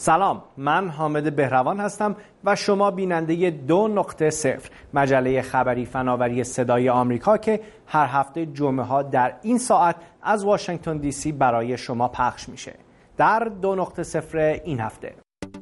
سلام، من حامد بهروان هستم و شما بیننده 2.0 مجله خبری فناوری صدای آمریکا که هر هفته جمعه ها در این ساعت از واشنگتن دی سی برای شما پخش میشه. در 2.0 این هفته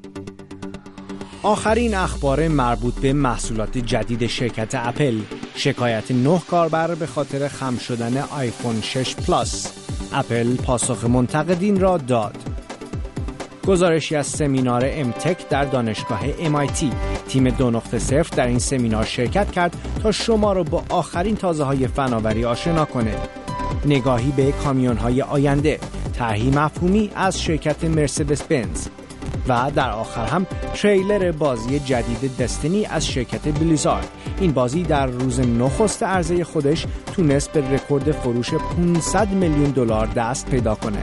آخرین اخبار مربوط به محصولات جدید شرکت اپل، شکایت 9 کاربر به خاطر خم شدن آیفون 6 پلاس، اپل پاسخ منتقدین را داد. گزارشی از سمینار امتک در دانشگاه MIT. تیم 2.0 در این سمینار شرکت کرد تا شما را با آخرین تازه‌های فناوری آشنا کنه. نگاهی به کامیون‌های آینده، طرحی مفهومی از شرکت مرسدس بنز و در آخر هم تریلر بازی جدید دستینی از شرکت بلیزارد. این بازی در روز نخست عرضه خودش تونست به رکورد فروش $500 میلیون دست پیدا کنه.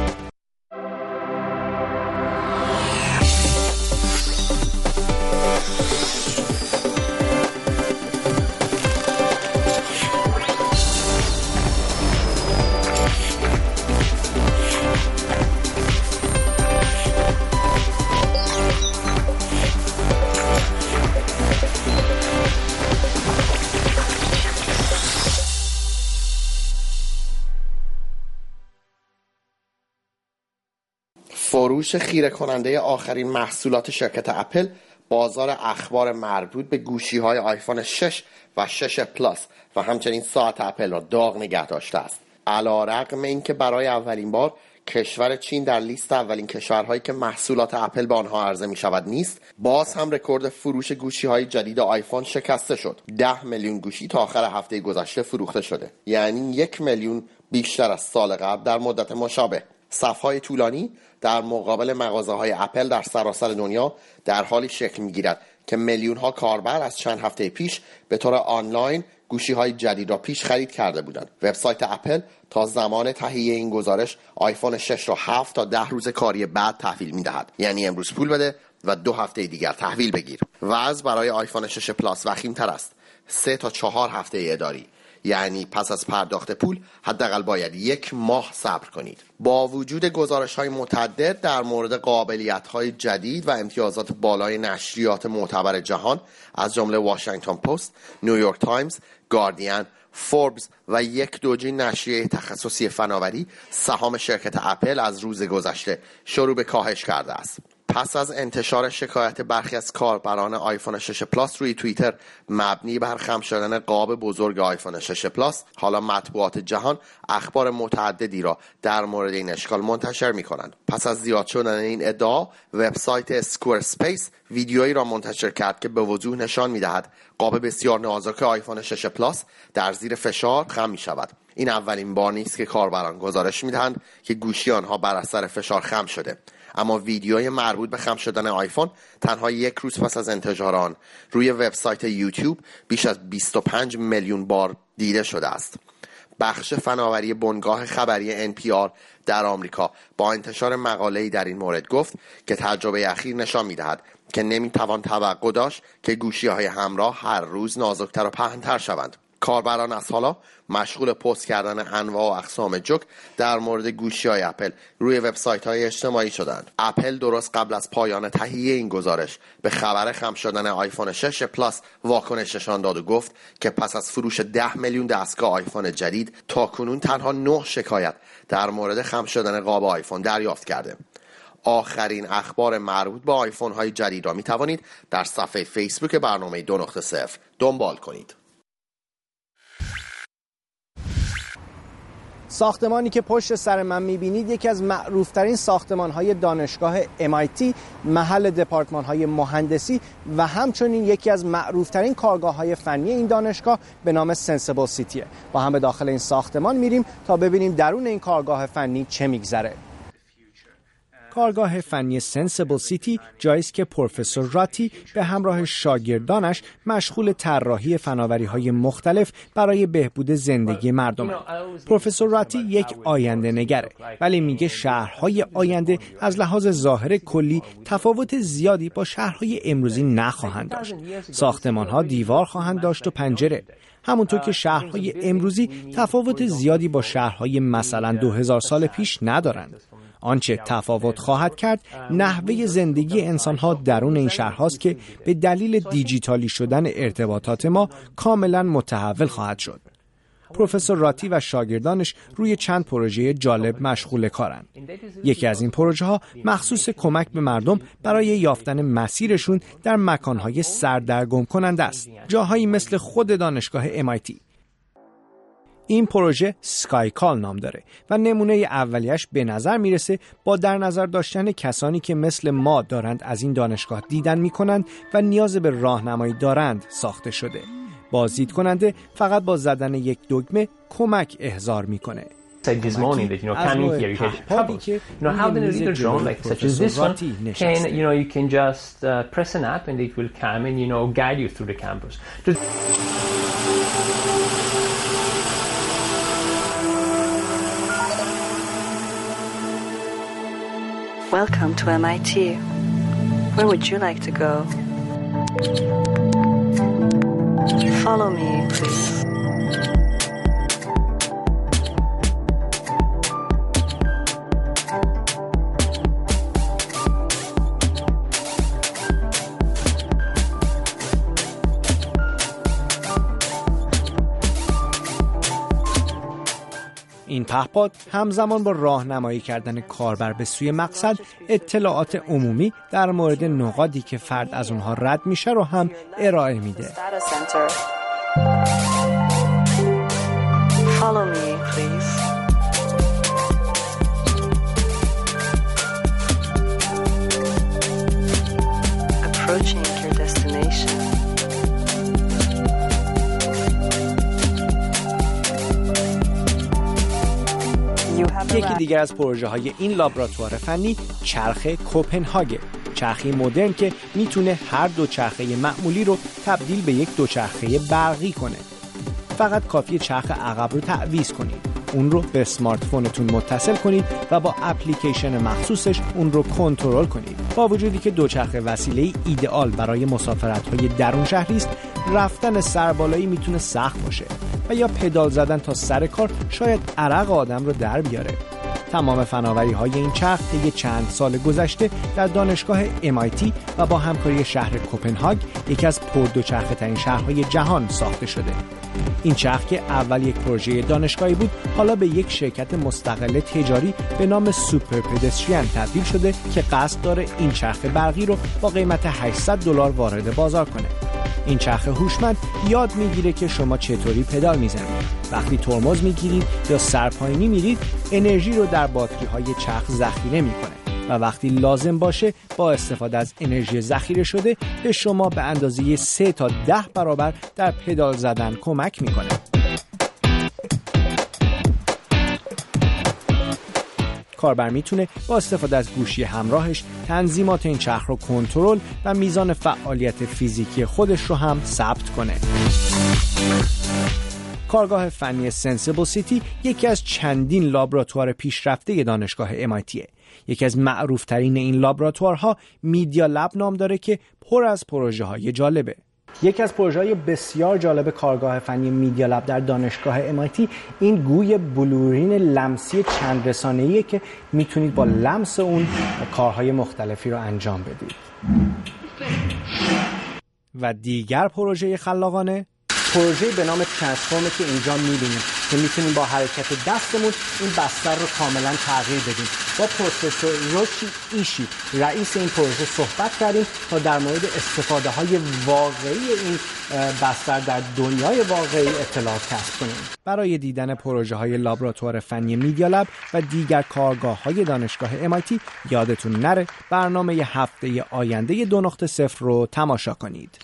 فروش خیره کننده آخرین محصولات شرکت اپل بازار اخبار مربوط به گوشی‌های آیفون 6 و 6 پلاس و همچنین ساعت اپل را داغ نگه داشته است. علی‌رغم اینکه برای اولین بار کشور چین در لیست اولین کشورهایی که محصولات اپل به آنها عرضه می شود نیست، باز هم رکورد فروش گوشی‌های جدید آیفون شکسته شد. 10 میلیون گوشی تا آخر هفته گذشته فروخته شده، یعنی 1 میلیون بیشتر از سال قبل در مدت مشابه. صف‌های طولانی در مقابل مغازه‌های اپل در سراسر دنیا در حالی شکل می‌گیرد که میلیون‌ها کاربر از چند هفته پیش به طور آنلاین گوشی‌های جدید را پیش خرید کرده بودند. وبسایت اپل تا زمان تهیه این گزارش آیفون 6 را 7 تا 10 روز کاری بعد تحویل می‌دهد، یعنی امروز پول بده و 2 هفته دیگر تحویل بگیر. وضع برای آیفون 6 پلاس وخیم‌تر است. 3 تا 4 هفته اداری، یعنی پس از پرداخت پول حداقل باید 1 ماه صبر کنید. با وجود گزارش‌های متعدد در مورد قابلیت‌های جدید و امتیازات بالای نشریات معتبر جهان از جمله واشنگتن پست، نیویورک تایمز، گاردین، فوربس و یک دوجین نشریه تخصصی فناوری، سهام شرکت اپل از روز گذشته شروع به کاهش کرده است. پس از انتشار شکایت برخی از کاربران آیفون 6 پلاس روی توییتر مبنی بر خم شدن قاب بزرگ آیفون 6 پلاس، حالا مطبوعات جهان اخبار متعددی را در مورد این اشکال منتشر می‌کنند. پس از زیاد شدن این ادعا، وبسایت اسکوئرسپیس ویدیویی را منتشر کرد که به وضوح نشان می‌دهد قاب بسیار نازک آیفون 6 پلاس در زیر فشار خم می‌شود. این اولین بار نیست که کاربران گزارش می‌دهند که گوشی آنها بر اثر فشار خم شده، اما ویدیوی مربوط به خم شدن آیفون تنها 1 روز پس از انتشار آن روی وبسایت یوتیوب بیش از 25 میلیون بار دیده شده است. بخش فناوری بنگاه خبری NPR در آمریکا با انتشار مقاله‌ای در این مورد گفت که تجربه اخیر نشان می‌دهد که نمی‌توان توقع داشت که گوشی‌های همراه هر روز نازکتر و پهن‌تر شوند. کاربران از حالا مشغول پست کردن انواع و اقسام جوک در مورد گوشی‌های اپل روی وبسایت‌های اجتماعی شدند. اپل درست قبل از پایان تهیه این گزارش به خبر خم شدن آیفون 6 پلاس واکنش نشان داد و گفت که پس از فروش 10 میلیون دستگاه آیفون جدید تاکنون تنها 9 شکایت در مورد خم شدن قاب آیفون دریافت کرده. آخرین اخبار مربوط به آیفون‌های جدید را می‌توانید در صفحه فیسبوک برنامه 2.0 دنبال کنید. ساختمانی که پشت سر من می‌بینید یکی از معروف‌ترین ساختمان‌های دانشگاه MIT، محل دپارتمان‌های مهندسی و همچنین یکی از معروف‌ترین کارگاه‌های فنی این دانشگاه به نام سنسیبل سیتیه. با هم به داخل این ساختمان میریم تا ببینیم درون این کارگاه فنی چه می‌گذره. کارگاه فنی سنسیبل سیتی جایی است که پروفسور راتی به همراه شاگردانش مشغول طراحی فناوری‌های مختلف برای بهبود زندگی مردم. پروفسور راتی یک آینده نگره، ولی میگه شهرهای آینده از لحاظ ظاهر کلی تفاوت زیادی با شهرهای امروزی نخواهند داشت. ساختمان‌ها دیوار خواهند داشت و پنجره، همونطور که شهرهای امروزی تفاوت زیادی با شهرهای مثلا 2000 سال پیش ندارند. آنچه تفاوت خواهد کرد نحوه زندگی انسان‌ها درون این شهرهاست که به دلیل دیجیتالی شدن ارتباطات ما کاملاً متحول خواهد شد. پروفسور راتی و شاگردانش روی چند پروژه جالب مشغول کارند. یکی از این پروژه ها مخصوص کمک به مردم برای یافتن مسیرشون در مکانهای سردرگم کننده است. جاهایی مثل خود دانشگاه MIT. این پروژه سکایکال نام داره و نمونه اولیش به نظر میرسه با در نظر داشتن کسانی که مثل ما دارند از این دانشگاه دیدن میکنند و نیاز به راهنمایی دارند ساخته شده. بازدید کننده فقط با زدن یک دکمه کمک احضار میکنه. This morning that coming here you can couples having a little drone like such as this one can you can just press an app and it will come and guide you through the campus. Welcome to MIT. Where would you like to go? Follow me, please. این پهپاد همزمان با راهنمایی کردن کاربر به سوی مقصد اطلاعات عمومی در مورد نقاطی که فرد از اونها رد میشه رو هم ارائه میده. Follow me, please. Approaching your destination. یکی دیگر از پروژه های این لابراتوار فنی چرخ کوپنهاگ، چرخی مدرن که میتونه هر دوچرخه معمولی رو تبدیل به یک دوچرخه برقی کنه. فقط کافیه چرخ عقب رو تعویض کنید، اون رو به اسمارت فونتون متصل کنید و با اپلیکیشن مخصوصش اون رو کنترل کنید. با وجودی که دوچرخه وسیله ایدئال برای مسافرت‌های درون شهری است، رفتن سربالایی میتونه سخت باشه و یا پدال زدن تا سر کار شاید عرق آدم رو در بیاره. تمام فناوری‌های این چرخ طی چند سال گذشته در دانشگاه MIT و با همکاری شهر کوپنهاگ، یکی از پردوچرخه‌ترین شهرهای جهان ساخته شده. این چرخ که اول یک پروژه دانشگاهی بود، حالا به یک شرکت مستقل تجاری به نام سوپر پدستریان تبدیل شده که قصد داره این چرخ برقی رو با قیمت $800 وارد بازار کنه. این چرخ هوشمند یاد میگیره که شما چطوری پدال میزنید. وقتی ترمز میگیرید یا سرپایینی میرید، انرژی رو در باتری های چرخ ذخیره میکنه و وقتی لازم باشه با استفاده از انرژی ذخیره شده به شما به اندازه 3 تا 10 برابر در پدال زدن کمک میکنه. کاربر میتونه با استفاده از گوشی همراهش تنظیمات این چرخ رو کنترل و میزان فعالیت فیزیکی خودش رو هم ثبت کنه. کارگاه فنی سنسیبل سیتی یکی از چندین لابراتوار پیشرفته دانشگاه MIT. یکی از معروفترین این لابراتوارها میدیا لب نام داره که پر از پروژه های جالبه. یکی از پروژه‌های بسیار جالب کارگاه فنی میدیا لب در دانشگاه MIT این گوی بلورین لمسی چند رسانه‌ایه که میتونید با لمس اون کارهای مختلفی رو انجام بدید. و دیگر پروژه خلاقانه پروژه به نام ترانسفورم که اینجا می‌بینید که میتونیم با حرکت دستمون این بستر رو کاملا تغییر بدیم. با پروفسور روشی ایشی رئیس این پروژه صحبت کردیم تا در مورد استفاده های واقعی این بستر در دنیای واقعی اطلاعات کسب کنیم. برای دیدن پروژه های لابراتوار فنی میدیا لب و دیگر کارگاه های دانشگاه MIT یادتون نره برنامه هفته آینده 2.0 رو تماشا کنید.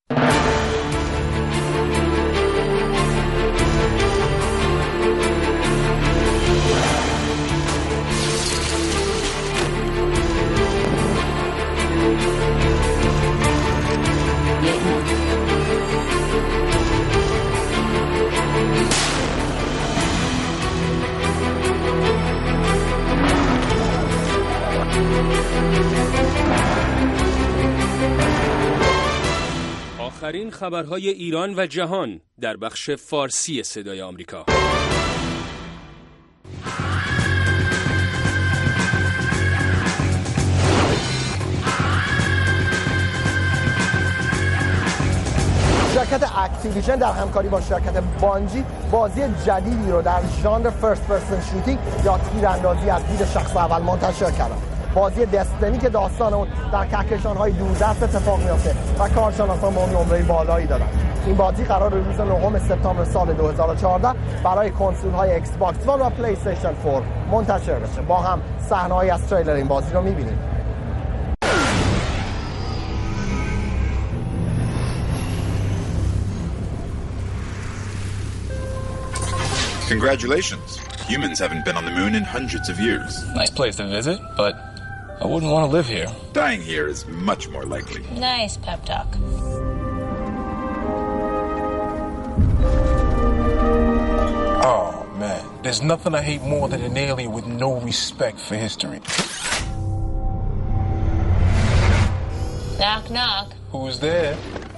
آخرین خبرهای ایران و جهان در بخش فارسی صدای آمریکا. شرکت اکتیویژن در همکاری با شرکت بانجی بازی جدیدی رو در ژانر فرست پرسن شوتینگ یا تیراندازی از دید شخص اول منتشر کردن. بازی دستنی که داستان اون در کهکشان‌های دوردست اتفاق میفته و کارشناسان به اون نمره بالایی دادن. این بازی قرار روز 9 سپتامبر سال 2014 برای کنسول‌های ایکس باکس وان و پلی استیشن 4 منتشر بشه. با هم صحنه‌ای از تریلر این بازی رو می‌بینیم. Congratulations. Humans haven't been on the moon in hundreds of years. Nice place to visit, but I wouldn't want to live here. Dying here is much more likely. Nice pep talk. Oh, man. There's nothing I hate more than an alien with no respect for history. Knock, knock. Who's there?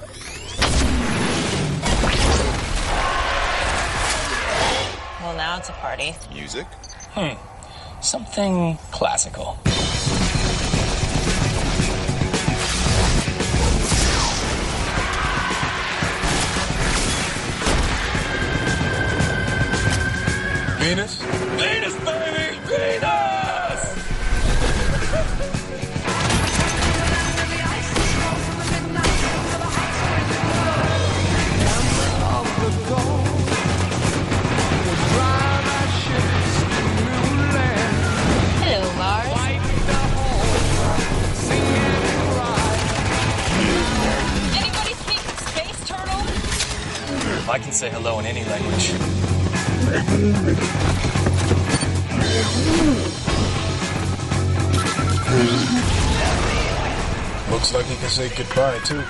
Well, now it's a party. Music? Something classical. Venus? Venus, baby! Venus! Hello, Mars. Anybody speak space turtle? I can say hello in any language. Looks like he can say goodbye, too.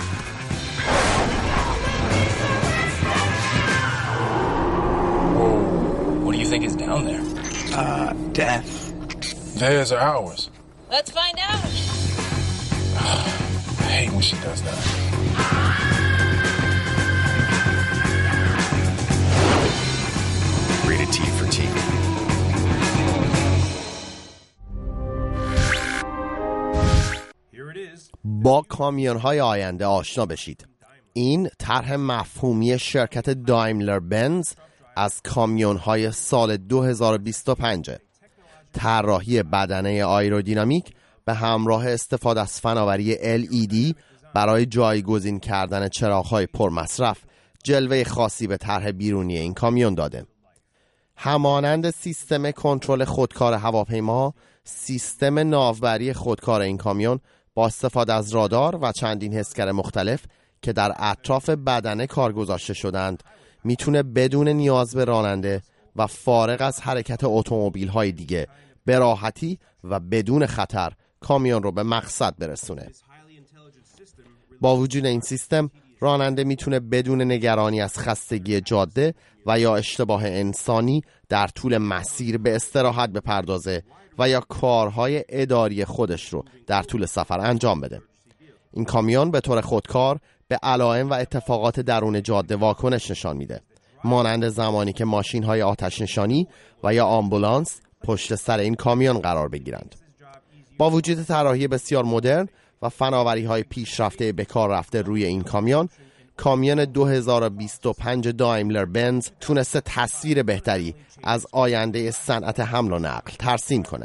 Whoa. What do you think is down there? Death. Theirs or ours? Let's find out. I hate when she does that. Rated T for T. با کامیون‌های آینده آشنا بشید. این طرح مفهومی شرکت دایملر بنز از کامیون‌های سال 2025. طراحی بدنه آیرودینامیک به همراه استفاده از فناوری LED برای جایگزین کردن چراغ‌های پرمصرف جلوه خاصی به طرح بیرونی این کامیون داده. همانند سیستم کنترل خودکار هواپیما، سیستم ناوبری خودکار این کامیون با استفاده از رادار و چندین حسگر مختلف که در اطراف بدنه کار گذاشته شدند میتونه بدون نیاز به راننده و فارغ از حرکت اتومبیل‌های دیگه به راحتی و بدون خطر کامیون رو به مقصد برسونه. با وجود این سیستم راننده میتونه بدون نگرانی از خستگی جاده و یا اشتباه انسانی در طول مسیر به استراحت بپردازه و یا کارهای اداری خودش رو در طول سفر انجام بده. این کامیون به طور خودکار به علائم و اتفاقات درون جاده واکنش نشان میده، مانند زمانی که ماشین‌های آتش نشانی و یا آمبولانس پشت سر این کامیون قرار بگیرند. با وجود طراحی بسیار مدرن و فناوری‌های پیشرفته به کار رفته روی این کامیون 2025 دایملر بنز تونسته تصویر بهتری از آینده صنعت حمل و نقل ترسیم کنه.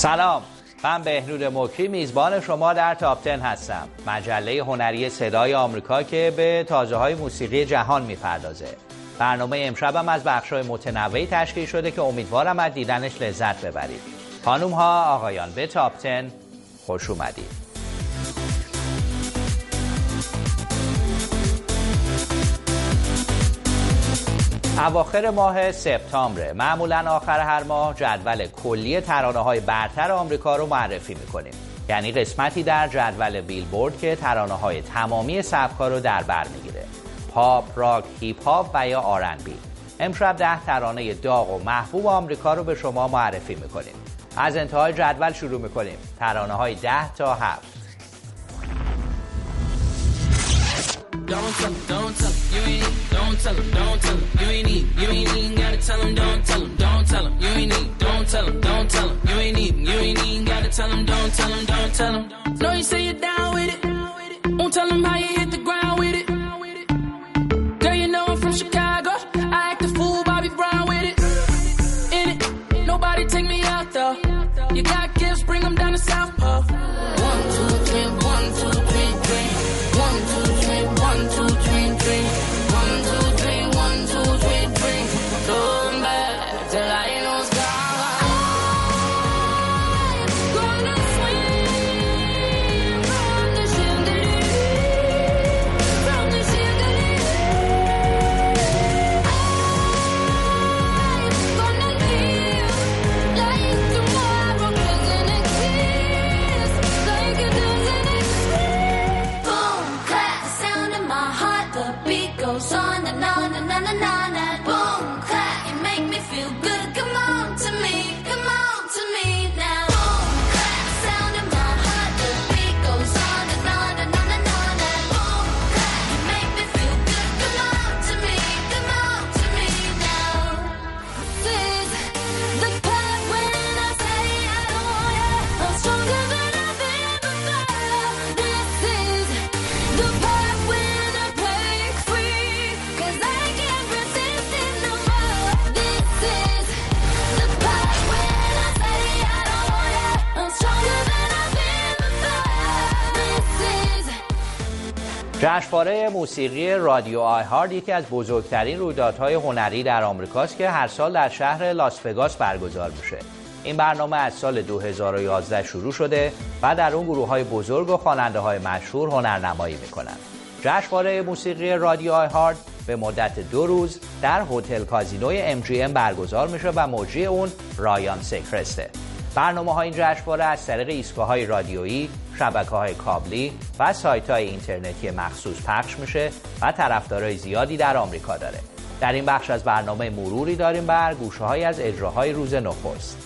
سلام، من بهنود مکری میزبان شما در تاپ 10 هستم، مجله هنری صدای آمریکا که به تازه‌های موسیقی جهان میپردازه. برنامه امشبم از بخش‌های متنوعی تشکیل شده که امیدوارم از دیدنش لذت ببرید. خانوم‌ها، آقایان، به تاپ 10 خوش اومدید. اواخر ماه سپتامبر، معمولاً آخر هر ماه جدول کلی ترانه‌های برتر آمریکا رو معرفی می‌کنیم. یعنی قسمتی در جدول بیلبورد که ترانه‌های تمامی سبک‌ها رو در بر می‌گیره. پاپ، راک، هیپ هاپ و یا R&B. امشب 10 ترانه داغ و محبوب آمریکا رو به شما معرفی می‌کنیم. از انتهای جدول شروع می‌کنیم. ترانه‌های 10 تا 7. Don't tell him, you ain't need, don't tell him, you ain't need, gotta tell him, don't tell him, you ain't need, don't tell him, you ain't need, gotta tell him, don't tell him. Know you say you're down with it, won't tell him how you hit the ground with it. Girl, you know I'm from Chicago, I act a fool, Bobby Brown with it. In it, nobody take me out though. You got gifts, bring them down to South Pole. 1, 2, 3, 1, 2, 3, 3. 1, 2, 3, 1, 2, 3, 3. 1, 2, 3, 1, 2, 3, 3. Going back till I ain't no sky. I'm gonna swim from the chandelier, from the chandelier. I'm gonna live like tomorrow doesn't exist, like it doesn't exist. Boom, clap, the sound in my heart, the beat goes on and on and on and on and boom, clap, you make me feel good. Come on to me now. Boom, clap, the sound in my heart, the beat goes on and on and on and on and boom, clap, you make me feel good. Come on to me now. This is the part when I say I don't want you. I'm stronger than I've ever felt. This is the part when I break free, 'cause I can't resist it no more. This is the part when I say I don't want you. I'm stronger than I've ever felt. This is جشنواره موسیقی رادیو آیهارد یکی از بزرگترین رویدادهای هنری در آمریکاست که هر سال در شهر لاس وگاس برگزار میشه. این برنامه از سال 2011 شروع شده و در اون گروه‌های بزرگ و خواننده‌های مشهور هنرنمایی میکنن. جشنواره موسیقی رادیو آیهارد به مدت 2 روز در هتل کازینوی MGM برگزار میشه و مجری اون رایان سیکرسته. برنامه‌های این جشنواره از طریق ایستگاه‌های رادیویی، شبکه‌های کابلی و سایت‌های اینترنتی مخصوص پخش میشه و طرفدارای زیادی در آمریکا داره. در این بخش از برنامه مروری داریم بر گوشه‌هایی از اجراهای روز نخست.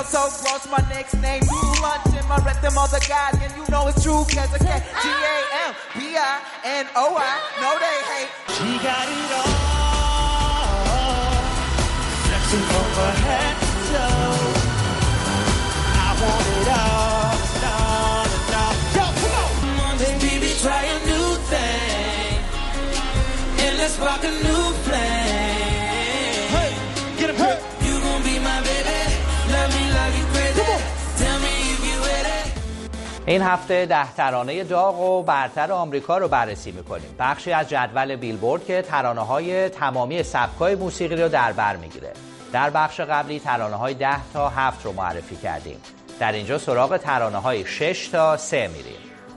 so gross, my next name, you lunch in my rhythm, all the guys, and you know it's true, cause I can't G-A-M-B-I-N-O-I, know they hate. She got it all, flexing from her head to toe. I want it all, yo, come on! Baby, try a new thing, and let's rock a new flame. Hey, get him, hey. You gon' be my baby, love me like you crazy. Tell me if you with it. این هفته 10 ترانه داغ و برتر آمریکا رو بررسی می‌کنیم. بخشی از جدول بیلبورد که ترانه‌های تمامی سبک‌های موسیقی رو در بر می‌گیره. در بخش قبلی ترانه‌های 10 تا 7 رو معرفی کردیم. در اینجا سراغ ترانه‌های 6 تا 3 میریم.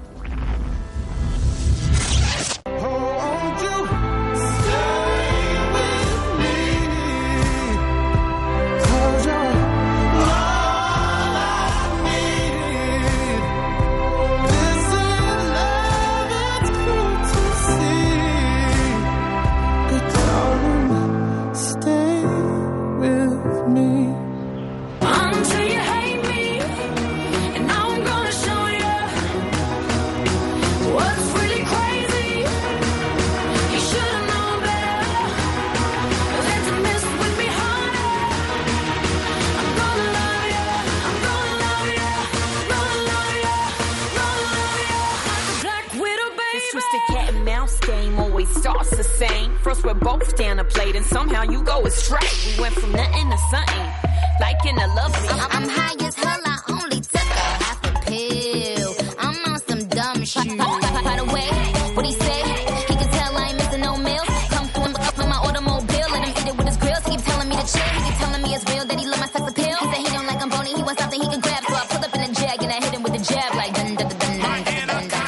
Starts the same. First we're both down a plate and somehow you go astray. We went from nothing to something, like in a lovely. I'm high as hell, I only took a half a pill. I'm on some dumb shit. By the way, what he say? He can tell I ain't missing no meals. Come to him up in my automobile, let him eat it with his grills. He keep telling me to chill, he keep telling me it's real that he love my sex appeal. He said he don't like I'm bony, he wants something he can grab. So I pull up in a jag and I hit him with a jab like dun dun dun dun dun dun dun.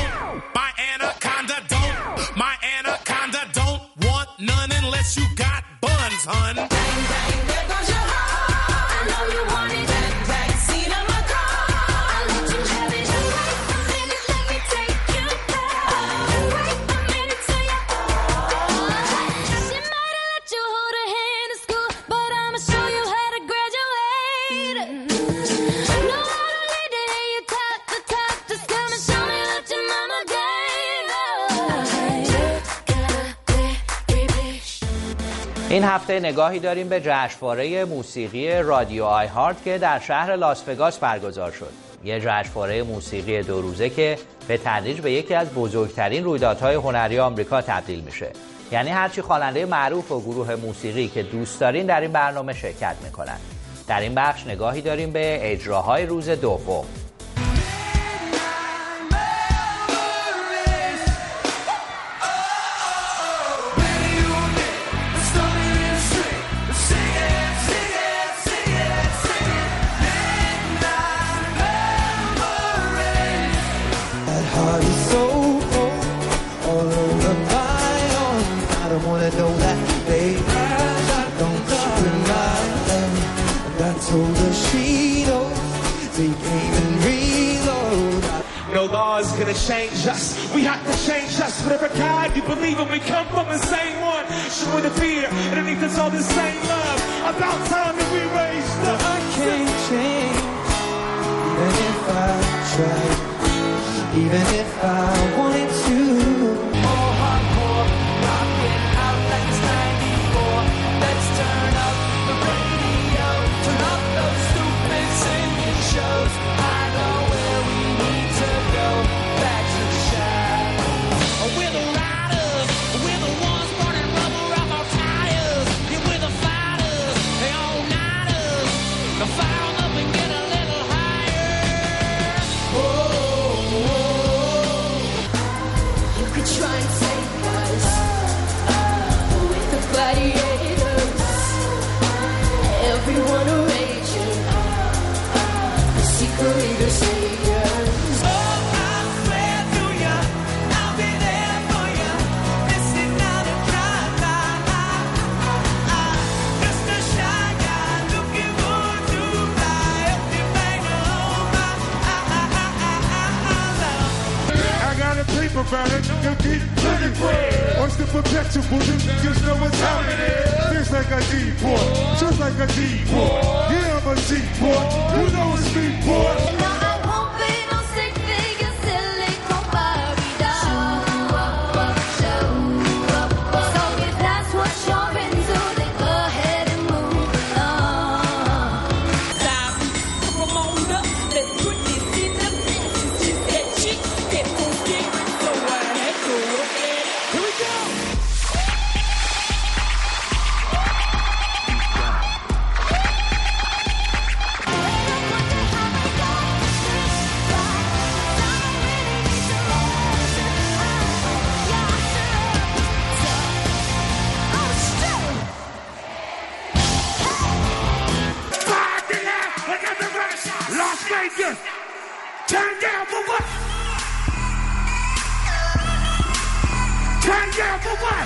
None unless you got buns, hun. Bang, bang, there goes your heart. I know you want it. Bang, bang, seat on my car. I'll let you have it. Wait a minute, let me take you there. Wait a minute till you're She might have let you hold her hand in school, but I'ma show you how to graduate. Know how to lead it, and you top the top. Just come and show me what your mama gave. این هفته نگاهی داریم به جشنواره موسیقی رادیو آی هارت که در شهر لاس وگاس برگزار شد. یه جشنواره موسیقی 2 روزه که به تدریج به یکی از بزرگترین رویدادهای هنری آمریکا تبدیل میشه. یعنی هرچی خواننده معروف و گروه موسیقی که دوست دارین در این برنامه شرکت میکنن. در این بخش نگاهی داریم به اجراهای روز دوم. No laws gonna change us. We have to change us. Whatever God you believe in, we come from the same one. Showing the fear, underneath it's all the same love. About time that we raised up. I can't change, even if I tried, even if I wanted to. More hardcore, rocking out like it's 94. Let's turn up the radio, turn up those stupid singing shows. I know where we need to go, back to the shadows. We're the riders, we're the ones burning rubber off our tires. Yeah, we're the fighters, they all-nighters. The fire them up and get a little higher. You could try and take us with the gladiators. Everyone raging, the secret leader saviors. Oh, I swear to ya, I'll be there for ya. Missing out and trying. Mr. Shy Guy, looking forward to about it, you get plenty bread. Oyster perpetual, you niggas know what's happening. Just like a D-boy, just like a D-boy. Yeah, I'm a D-boy, you know it's me, boy. Turn down for what? Turn down for what?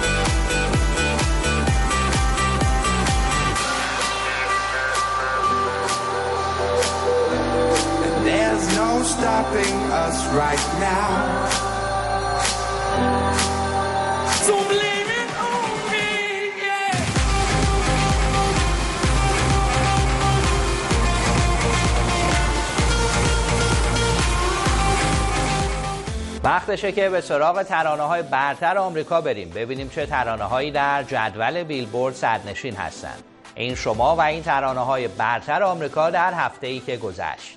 There's no stopping us right now. So blame it on me, yeah. وقتشه که به سراغ ترانه‌های برتر آمریکا بریم، ببینیم چه ترانه‌هایی در جدول بیلبورد صدرنشین هستند. این شما و این ترانه‌های برتر آمریکا در هفته‌ای که گذشت.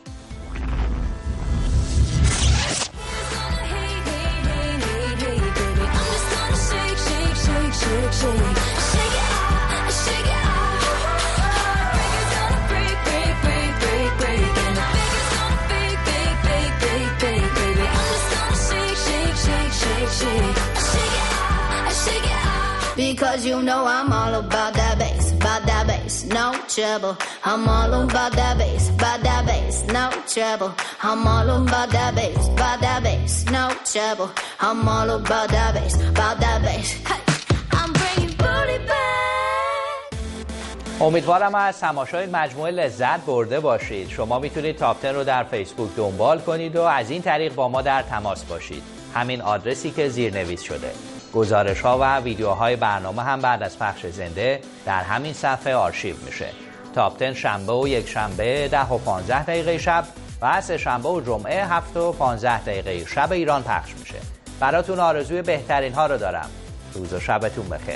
Because you know I'm all about that bass, no trouble. I'm all about that bass, no trouble. I'm all about that bass, no trouble. I'm all about that bass. Hey, I'm bringing booty back. امیدوارم از تماشای مجموعه لذت برده باشید. شما میتونید تاپ 10 رو در فیسبوک دنبال کنید و از این طریق با ما در تماس باشید. همین آدرسی که زیرنویس شده. گزارش‌ها و ویدیوهای برنامه هم بعد از پخش زنده در همین صفحه آرشیو میشه. تاپ 10 شنبه و یک شنبه 10 و 15 دقیقه شب و سه شنبه و جمعه 7 و 15 دقیقه شب ایران پخش میشه. براتون آرزوی بهترین ها رو دارم. روز و شبتون بخیر.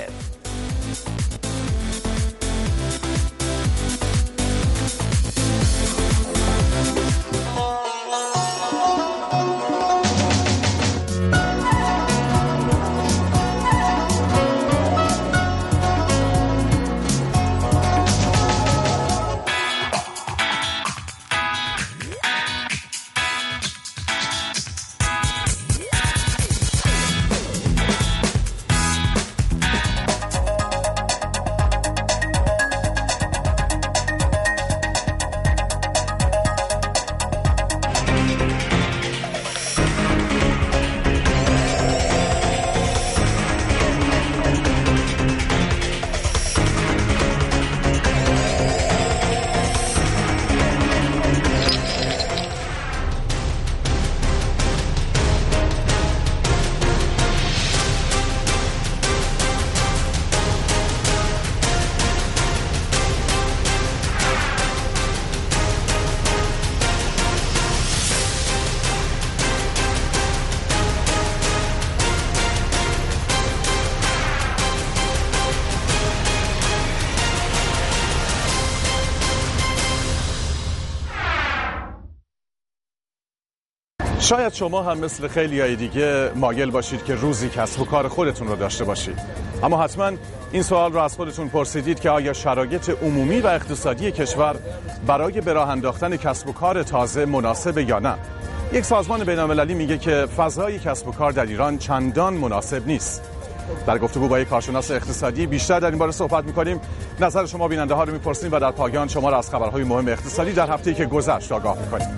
شاید شما هم مثل خیلیای دیگه مایل باشید که روزی کسب و کار خودتون رو داشته باشید. اما حتما این سوال رو از خودتون پرسیدید که آیا شرایط عمومی و اقتصادی کشور برای به راه انداختن کسب و کار تازه مناسبه یا نه؟ یک سازمان بین‌المللی میگه که فضای کسب و کار در ایران چندان مناسب نیست. در گفتگو با یک کارشناس اقتصادی بیشتر در این باره صحبت می‌کنیم. نظر شما بیننده ها رو می‌پرسیم و در پایان شما را از خبرهای مهم اقتصادی در هفته‌ای که گذشت آگاه می‌کنیم.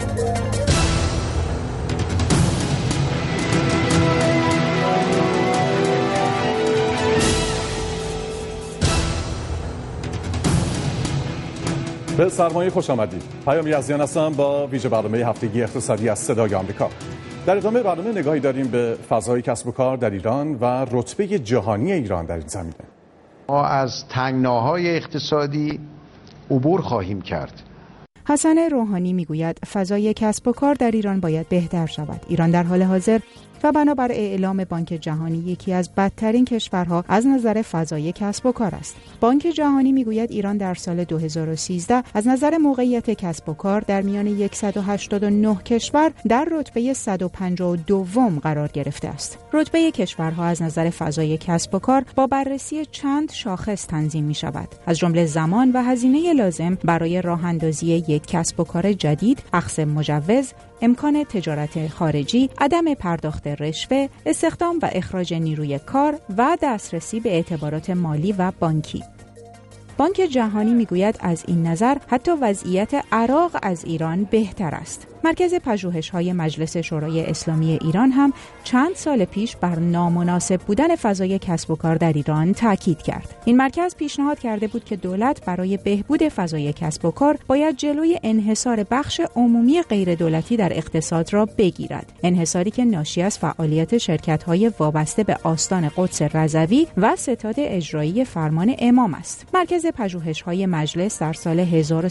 به سرمایه خوش آمدید. پیام یزدیان هستم با ویژه برنامه هفتگی اقتصادی از صدای آمریکا. در ادامه برنامه نگاهی داریم به فضای کسب و کار در ایران و رتبه جهانی ایران در این زمینه. ما از تنگناهای اقتصادی عبور خواهیم کرد. حسن روحانی میگوید فضای کسب و کار در ایران باید بهتر شود. ایران در حال حاضر و بنابر اعلام بانک جهانی یکی از بدترین کشورها از نظر فضای کسب و کار است. بانک جهانی میگوید ایران در سال 2013 از نظر موقعیت کسب و کار در میان 189 کشور در رتبه 152 قرار گرفته است. رتبه کشورها از نظر فضای کسب و کار با بررسی چند شاخص تنظیم می شود. از جمله زمان و هزینه لازم برای راه اندازی یک کسب و کار جدید، اخذ مجوز، امکان تجارت خارجی، عدم پرداخت رشوه، استخدام و اخراج نیروی کار و دسترسی به اعتبارات مالی و بانکی. بانک جهانی میگوید از این نظر حتی وضعیت عراق از ایران بهتر است. مرکز پژوهش‌های مجلس شورای اسلامی ایران هم چند سال پیش بر نامناسب بودن فضای کسب و کار در ایران تاکید کرد. این مرکز پیشنهاد کرده بود که دولت برای بهبود فضای کسب و کار باید جلوی انحصار بخش عمومی غیر دولتی در اقتصاد را بگیرد. انحصاری که ناشی از فعالیت شرکت‌های وابسته به آستان قدس رضوی و ستاد اجرایی فرمان امام است. مرکز پژوهش‌های مجلس در سال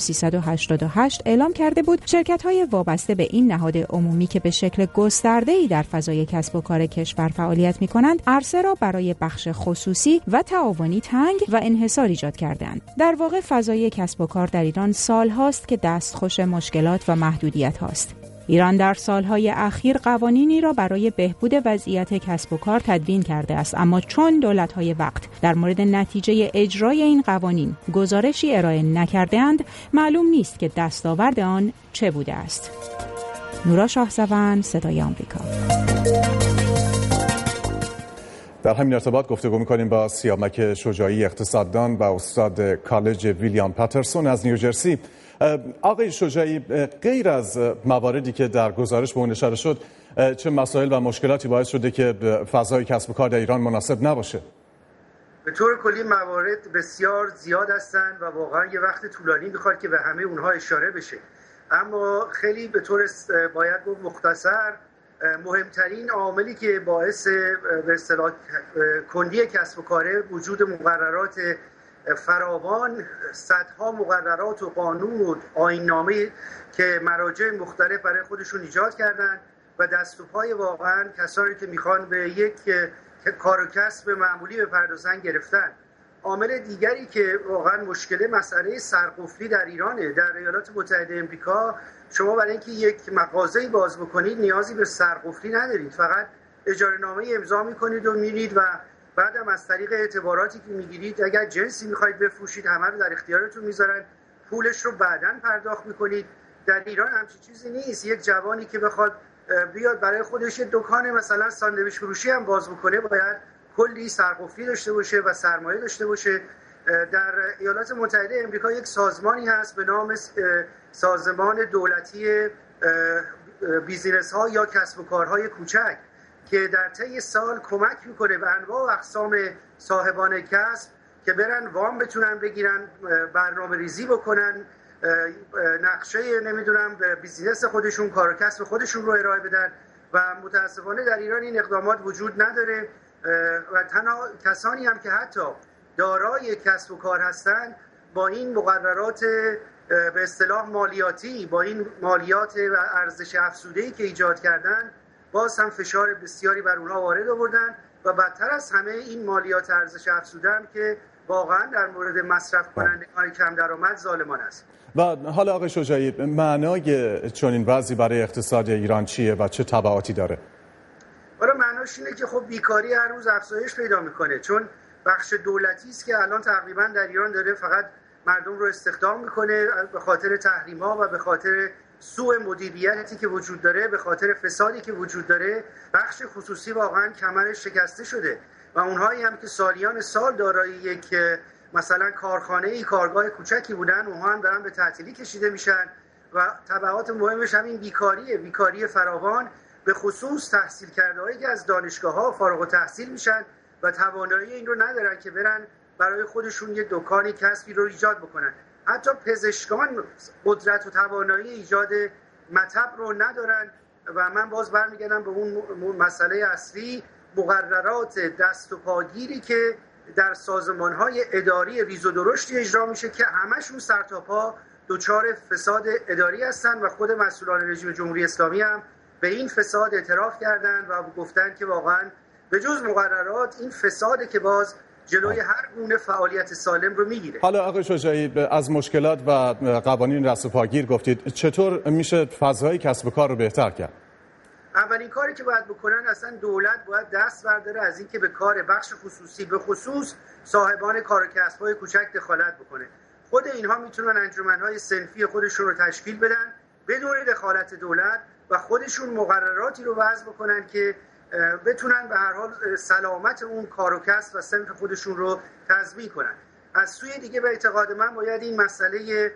1388 اعلام کرده بود شرکت‌های وابسته به این نهاد عمومی که به شکل گسترده‌ای در فضای کسب و کار کشور فعالیت می‌کنند، عرصه را برای بخش خصوصی و تعاونی تنگ و انحصار ایجاد کردند. در واقع فضای کسب و کار در ایران سال‌هاست که دستخوش مشکلات و محدودیت‌هاست. ایران در سالهای اخیر قوانینی را برای بهبود وضعیت کسب و کار تدوین کرده است، اما چون دولت‌های وقت در مورد نتیجه اجرای این قوانین گزارشی ارائه نکرده‌اند، معلوم نیست که دستاورد آن چه بوده است. نورا شاهزوان، صدای آمریکا. در همین ارتباط گفتگو می‌کنیم با سیامک شجاعی، اقتصاددان و استاد کالج ویلیام پاترسون از نیوجرسی. آقای شجاعی، غیر از مواردی که در گزارش به اون اشاره شد، چه مسائل و مشکلاتی باعث شده که فضای کسب و کار در ایران مناسب نباشه؟ به طور کلی موارد بسیار زیاد هستند و واقعا یه وقت طولانی میخواد که به همه اونها اشاره بشه، اما خیلی به طور باید گفت مختصر مهمترین عاملی که باعث به اصطلاح کندی کسب و کاره وجود مقررات فراوان، صدها مقررات و قانون و آیین‌نامه که مراجع مختلف برای خودشون ایجاد کردن و دست و پای واقعا کسانی که میخوان به یک کار و کسب معمولی بپردازن گرفتن. عامل دیگری که واقعا مشکل مسئله سرقفلی در ایرانه. در ایالات متحده آمریکا شما برای اینکه یک مغازه‌ای باز بکنید نیازی به سرقفلی ندارید، فقط اجاره‌نامه امضا میکنید و میرید و بعدم از طریق اعتباراتی که میگیرید اگر جنسی میخواید بفروشید همه رو در اختیارتون میذارن، پولش رو بعداً پرداخت میکنید. در ایران همچین چیزی نیست. یک جوانی که بخواد بیاد برای خودش دکان مثلا ساندویچ فروشی هم باز بکنه باید کلی سرقفلی داشته باشه و سرمایه داشته باشه. در ایالات متحده آمریکا یک سازمانی هست به نام سازمان دولتی بیزینس ها یا کسب و کارهای کوچک که در طی سال کمک میکنه به انواع و اقسام صاحبان کسب که برن وام بتونن بگیرن، برنامه ریزی بکنن، نقشه بیزینس خودشون، کار و کسب خودشون رو ارائه بدن و متاسفانه در ایران این اقدامات وجود نداره و تنها کسانی هم که حتی دارای کسب و کار هستن با این مقررات به اصطلاح مالیاتی، با این مالیات و ارزش افزوده‌ای که ایجاد کردن باز هم فشار بسیاری بر اونها وارد آوردن و بدتر از همه این مالیات ارزش افزوده هم که واقعا در مورد مصرف کنندگان کم درآمد ظالمانه است. و حالا آقای شجاعی، معنای چنین وضعی برای اقتصاد ایران چیه و چه تبعاتی داره؟ حالا معناش اینه که خب بیکاری هر روز افزایش پیدا میکنه، چون بخش دولتی است که الان تقریبا در ایران داره فقط مردم رو استخدام میکنه به خاطر تحریم‌ها و به خاطر سوء مدیریتی که وجود داره، به خاطر فسادی که وجود داره. بخش خصوصی واقعا کمرش شکسته شده و اونهایی هم که سالیان سال دارای یک مثلا کارخانه‌ای، کارگاه کوچکی بودن، اونها هم دارن به تعطیلی کشیده میشن و تبعات مهمش هم این بیکاری فراوان، به خصوص تحصیل کرده‌هایی که از دانشگاه‌ها فارغ التحصیل میشن و توانایی این رو ندارن که برن برای خودشون یه دکانی، کسبی رو ایجاد بکنن. حتی پزشکان قدرت و توانایی ایجاد مطب رو ندارن و من باز برمیگردم به اون مسئله اصلی، مقررات دست و پاگیری که در سازمان‌های اداری ریز و درشتی اجرا میشه که همشون سرتاپا دچار فساد اداری هستن و خود مسئولان رژیم جمهوری اسلامی هم به این فساد اعتراف کردن و گفتن که واقعا به جز مقررات این فساده که باز جلوی هر گونه فعالیت سالم رو میگیره. حالا آقای شجاعی، از مشکلات و قوانین دست و پاگیر گفتید، چطور میشه فضای کسب و کار رو بهتر کرد؟ اولین کاری که باید بکنن، اصلا دولت باید دست برداره از اینکه به کار بخش خصوصی به خصوص صاحبان کار و کسب‌های کوچک دخالت بکنه. خود اینها میتونن انجمن‌های صنفی خودشون رو تشکیل بدن بدون دخالت دولت و خودشون مقرراتی رو وضع بکنن که بتونن به هر حال سلامت اون کار و کسب و صنف خودشون رو تضمین کنن. از سوی دیگه به اعتقاد من باید این مسئله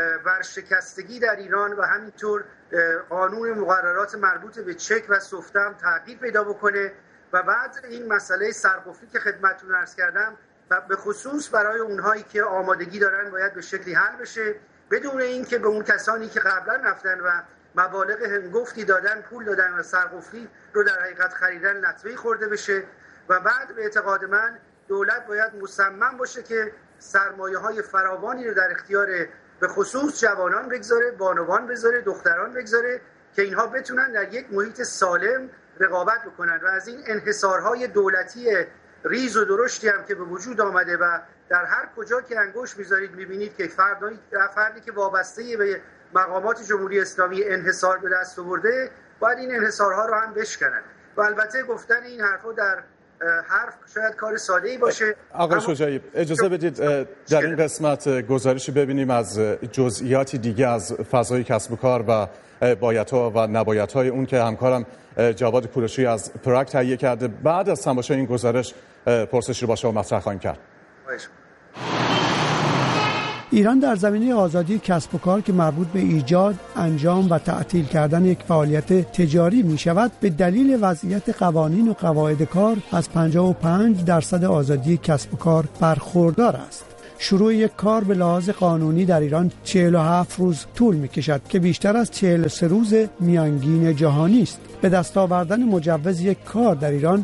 ورشکستگی در ایران و همینطور قانون مقررات مربوط به چک و سفتم تغییر پیدا بکنه و بعد این مسئله سرقفلی که خدمتتون عرض کردم و به خصوص برای اونهایی که آمادگی دارن باید به شکلی حل بشه، بدون اینکه به اون کسانی که قبلا رفتن و مبالغ هنگفتی دادن، پول دادن و سرقفلی رو در حقیقت خریدن لطمه‌ای خورده بشه. و بعد به اعتقاد من دولت باید مصمم باشه که سرمایه‌های فراوانی رو در اختیار به خصوص جوانان بگذاره، بانوان بذاره، دختران بگذاره که اینها بتونن در یک محیط سالم رقابت بکنن و از این انحصارهای دولتی ریز و درشتی هم که به وجود آمده و در هر کجا که انگشت میذارید میبینید که فردی که وابسته به مقامات جمهوری اسلامی انحصار به دست آورده، باید این انحصارها رو هم بشکنن. و البته گفتن این حرفا در حرف شاید کار ساده‌ای باشه. آقای شجاعی، اجازه بدید در این قسمت گزارشی ببینیم از جزئیاتی دیگه از فضای کسب و کار و بایدها و نبایدهای اون که همکارم جواد کوروشی از پراگ تهیه کرده. بعد از تماشای این گزارش پرسشی رو با شما مطرح خواهیم کرد. ایران در زمینه آزادی کسب و کار که مربوط به ایجاد، انجام و تعطیل کردن یک فعالیت تجاری می شود، به دلیل وضعیت قوانین و قواعد کار از 55% آزادی کسب و کار برخوردار است. شروع یک کار به لحاظ قانونی در ایران 47 روز طول می کشد که بیشتر از 43 روز میانگین جهانی است. به دست آوردن مجوز یک کار در ایران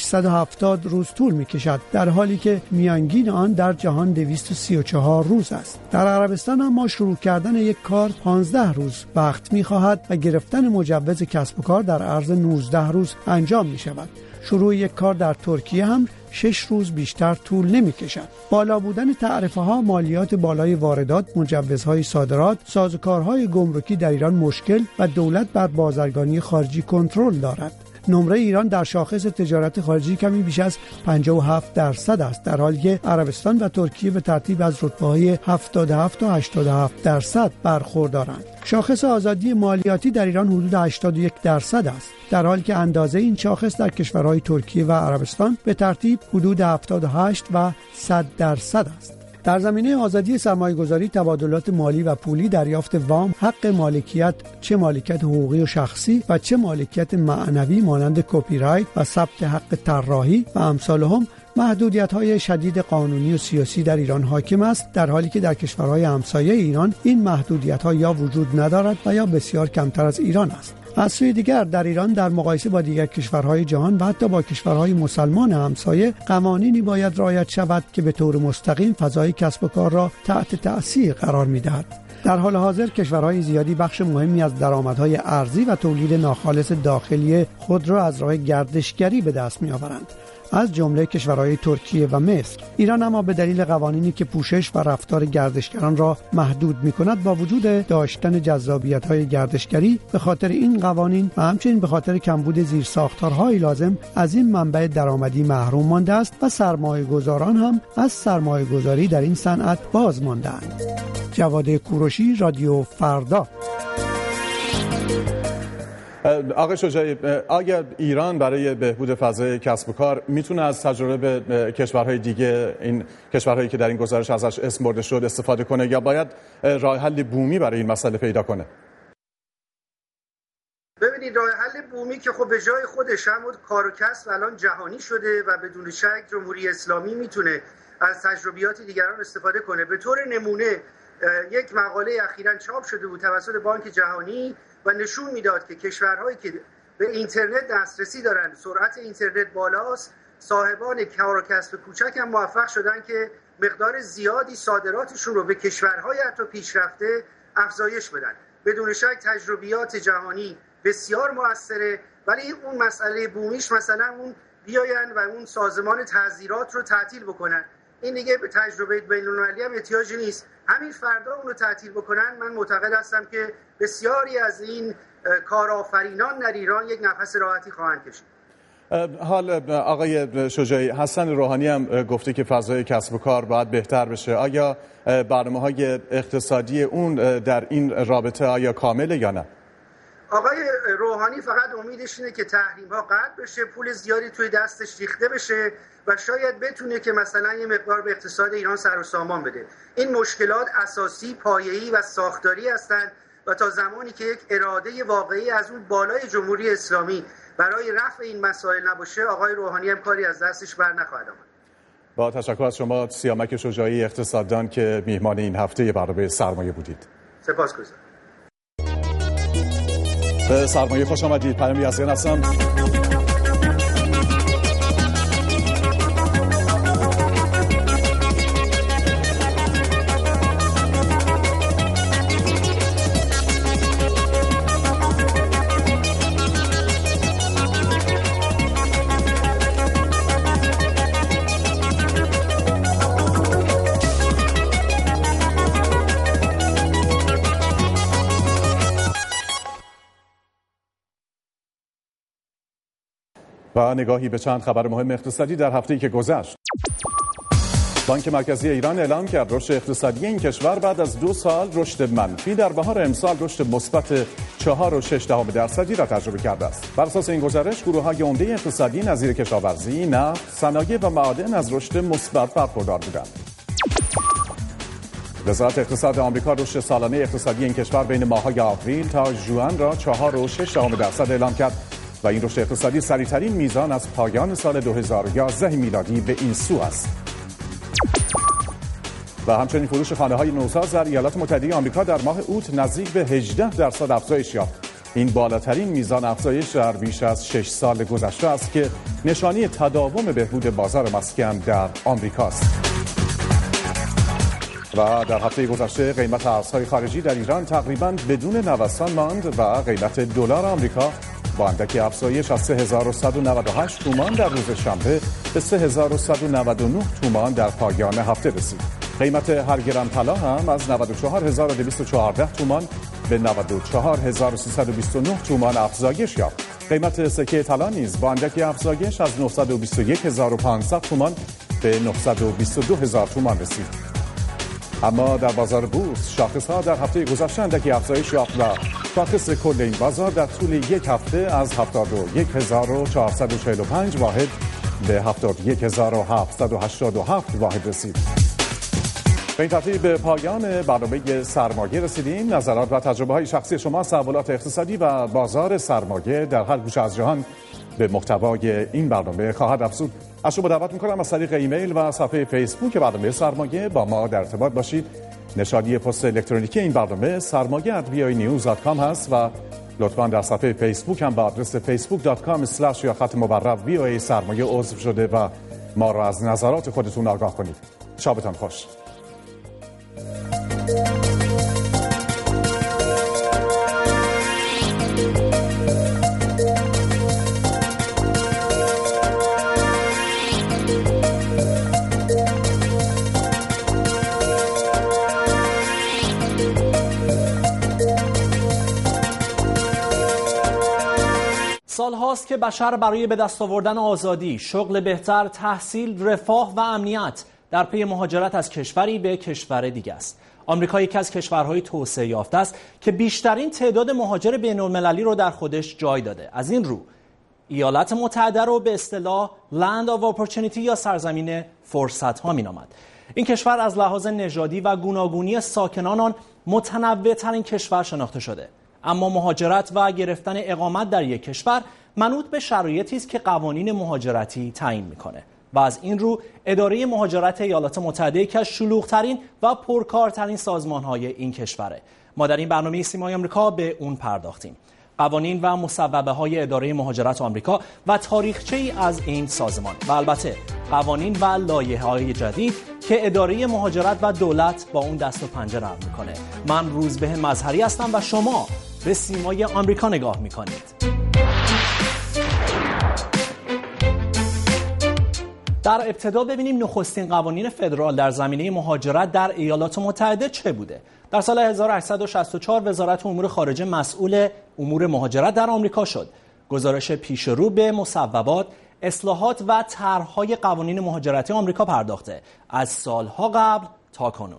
670 روز طول می کشد، در حالی که میانگین آن در جهان 234 روز است. در عربستان اما شروع کردن یک کار 15 روز وقت می خواهد و گرفتن مجوز کسب و کار در عرض 19 روز انجام می شود. شروع یک کار در ترکیه هم 6 روز بیشتر طول نمی کشد. بالا بودن تعرفه ها، مالیات بالای واردات، مجوزهای صادرات، سازوکارهای گمرکی در ایران مشکل و دولت بر بازرگانی خارجی کنترل دارد. نمره ایران در شاخص تجارت خارجی کمی بیش از 57% است، در حالی که عربستان و ترکیه به ترتیب از رتبه‌های 77 تا 87% برخوردارند. شاخص آزادی مالیاتی در ایران حدود 81% است، در حالی که اندازه این شاخص در کشورهای ترکیه و عربستان به ترتیب حدود 78 و 100% است. در زمینه آزادی سرمایه‌گذاری، تبادلات مالی و پولی، دریافت وام، حق مالکیت، چه مالکیت حقوقی و شخصی و چه مالکیت معنوی مانند کپی رایت و ثبت حق طراحی و امثالهم، محدودیت‌های شدید قانونی و سیاسی در ایران حاکم است، در حالی که در کشورهای همسایه ایران این محدودیت‌ها یا وجود ندارد و یا بسیار کمتر از ایران است. از سوی دیگر در ایران در مقایسه با دیگر کشورهای جهان و حتی با کشورهای مسلمان همسایه قوانینی باید رعایت شود که به طور مستقیم فضای کسب و کار را تحت تأثیر قرار می‌دهد. در حال حاضر کشورهای زیادی بخش مهمی از درآمدهای ارزی و تولید ناخالص داخلی خود را از راه گردشگری به دست می‌آورند، از جمله کشورهای ترکیه و مصر. ایران اما به دلیل قوانینی که پوشش و رفتار گردشگران را محدود می‌کند، با وجود داشتن جذابیت‌های گردشگری، به خاطر این قوانین و همچنین به خاطر کمبود زیرساخت‌های لازم از این منبع درآمدی محروم مانده است و سرمایه‌گذاران هم از سرمایه‌گذاری در این صنعت باز مانده‌اند. جواد کوروشی، رادیو فردا. آقای شجاعی، آیا ایران برای بهبود فضای کسب و کار میتونه از تجربه کشورهای دیگه، این کشورهایی که در این گزارش ازش اسم برده شد، استفاده کنه یا باید راه حل بومی برای این مسئله پیدا کنه؟ ببینید، راه حل بومی که خب به جای خودش هم کار و کسب الان جهانی شده و بدون شک جمهوری اسلامی میتونه از تجربیات دیگران استفاده کنه. به طور نمونه یک مقاله اخیراً چاپ شده بود توسط بانک جهانی و نشون میداد که کشورهایی که به اینترنت دسترسی دارن، سرعت اینترنت بالاست، صاحبان کار و کسب کوچک هم موفق شدن که مقدار زیادی صادراتشون رو به کشورهای حتی پیشرفته افزایش بدن. بدون شک تجربیات جهانی بسیار موثره، ولی اون مسئله بومیش مثلا اون بیاین و اون سازمان تعزیرات رو تعطیل بکنن، این دیگه به تجربه بین‌المللی هم احتیاجی نیست. همین فردا اون رو تعطیل بکنن، من معتقد هستم که بسیاری از این کارآفرینان در ایران یک نفس راحتی خواهند کشید. حال آقای شجاعی، حسن روحانی هم گفته که فضای کسب و کار باید بهتر بشه. آیا برنامه‌های اقتصادی اون در این رابطه آیا کامله یا نه؟ آقای روحانی فقط امیدش اینه که تحریم‌ها قطع بشه، پول زیادی توی دستش ریخته بشه و شاید بتونه که مثلا یه مقدار به اقتصاد ایران سر و سامان بده. این مشکلات اساسی، پایه‌ای و ساختاری هستند و تا زمانی که یک اراده واقعی از اون بالای جمهوری اسلامی برای رفع این مسائل نباشه، آقای روحانی هم کاری از دستش بر نخواهد آمد. با تشکر از شما سیامک شجاعی، اقتصاددان که میهمان این هفته برنامه سرمایه بودید. سپاسگزارم. به سرمایه خوش آمدید. پیام یزدان هستم. و نگاهی به چند خبر مهم اقتصادی در هفته‌ای که گذشت. بانک مرکزی ایران اعلام کرد رشد اقتصادی این کشور بعد از 2 سال رشد منفی در بهار امسال رشد مثبت 4.6% را تجربه کرده است. بر اساس این گزارش گروه‌های عمده اقتصادی نظیر کشاورزی، نفت، صنایع و معادن از رشد مثبت برخوردار بودند. وزارت اقتصاد آمریکا رشد سالانه اقتصادی این کشور بین ماه‌های آوریل تا ژوئن را 4.6% اعلام کرد و این رشد اقتصادی سریع‌ترین میزان از پایان سال 2011 میلادی به این سو است. و همچنین فروش خانه‌های نوساز در ایالات متحده آمریکا در ماه اوت نزدیک به 18% افزایش یافت. این بالاترین میزان افزایش در بیش از 6 سال گذشته است که نشانی تداوم بهبود بازار مسکن در آمریکاست. و در هفته گذشته قیمت ارزهای خارجی در ایران تقریباً بدون نوسان ماند و قیمت دلار آمریکا با اندکی افزایش از 3198 تومان در روز شنبه به 3199 تومان در پایان هفته رسید. قیمت هر گرم طلا هم از 94214 تومان به 94329 تومان افزایش یافت. قیمت سکه طلا نیز با اندکی افزایش از 921500 تومان به 922000 تومان رسید. اما در بازار بورس شاخص‌ها در هفته گذشته اندکی افزایش یافت و شاخص کل این بازار در طول یک هفته از 71445 واحد به 71787 واحد رسید. به این ترتیب به پایان برنامه سرمایه رسیدیم. نظرات و تجربه‌های شخصی شما از تحولات اقتصادی و بازار سرمایه در هر گوشه از جهان به محتوای این برنامه خواهد افزود. از شما دعوت می‌کنم از طریق ایمیل و صفحه فیسبوک برنامه سرمایه با ما در ارتباط باشید. نشانی پست الکترونیکی این برنامه sarmoye@voanews.com هست و لطفاً در صفحه فیسبوک هم با آدرس facebook.com/ یا خط مبرب VOA سرمایه عضو شده و ما را از نظرات خودتون آگاه کنید. شبتان خوش. سالهاست که بشر برای به دست آوردن آزادی، شغل بهتر، تحصیل، رفاه و امنیت در پی مهاجرت از کشوری به کشور دیگه است. آمریکا یکی از کشورهای توسعه یافته است که بیشترین تعداد مهاجر بین‌المللی رو در خودش جای داده. از این رو ایالات متحده رو به اصطلاح Land of Opportunity یا سرزمین فرصت‌ها می‌نامد. این کشور از لحاظ نژادی و گوناگونی ساکنان آن متنوع‌ترین کشور شناخته شده. اما مهاجرت و گرفتن اقامت در یک کشور منوط به شرایطی است که قوانین مهاجرتی تعیین می‌کنه. و از این رو اداره مهاجرت ایالات متحده یکی از شلوغ‌ترین و پرکارترین سازمان‌های این کشوره. ما در این برنامه سیمای آمریکا به اون پرداختیم. قوانین و مصوبه‌های اداره مهاجرت آمریکا و تاریخچه‌ای از این سازمان و البته قوانین و لایحه‌های جدید که اداره مهاجرت و دولت با اون دست و پنجه نرم می‌کنه. من روزبه مظهری هستم و شما به سیمای آمریکا نگاه می‌کنید. در ابتدا ببینیم نخستین قوانین فدرال در زمینه مهاجرت در ایالات متحده چه بوده. در سال 1864 وزارت امور خارجه مسئول امور مهاجرت در آمریکا شد. گزارش پیشرو به مصوبات، اصلاحات و طرح‌های قوانین مهاجرتی آمریکا پرداخته از سالها قبل تا کنون.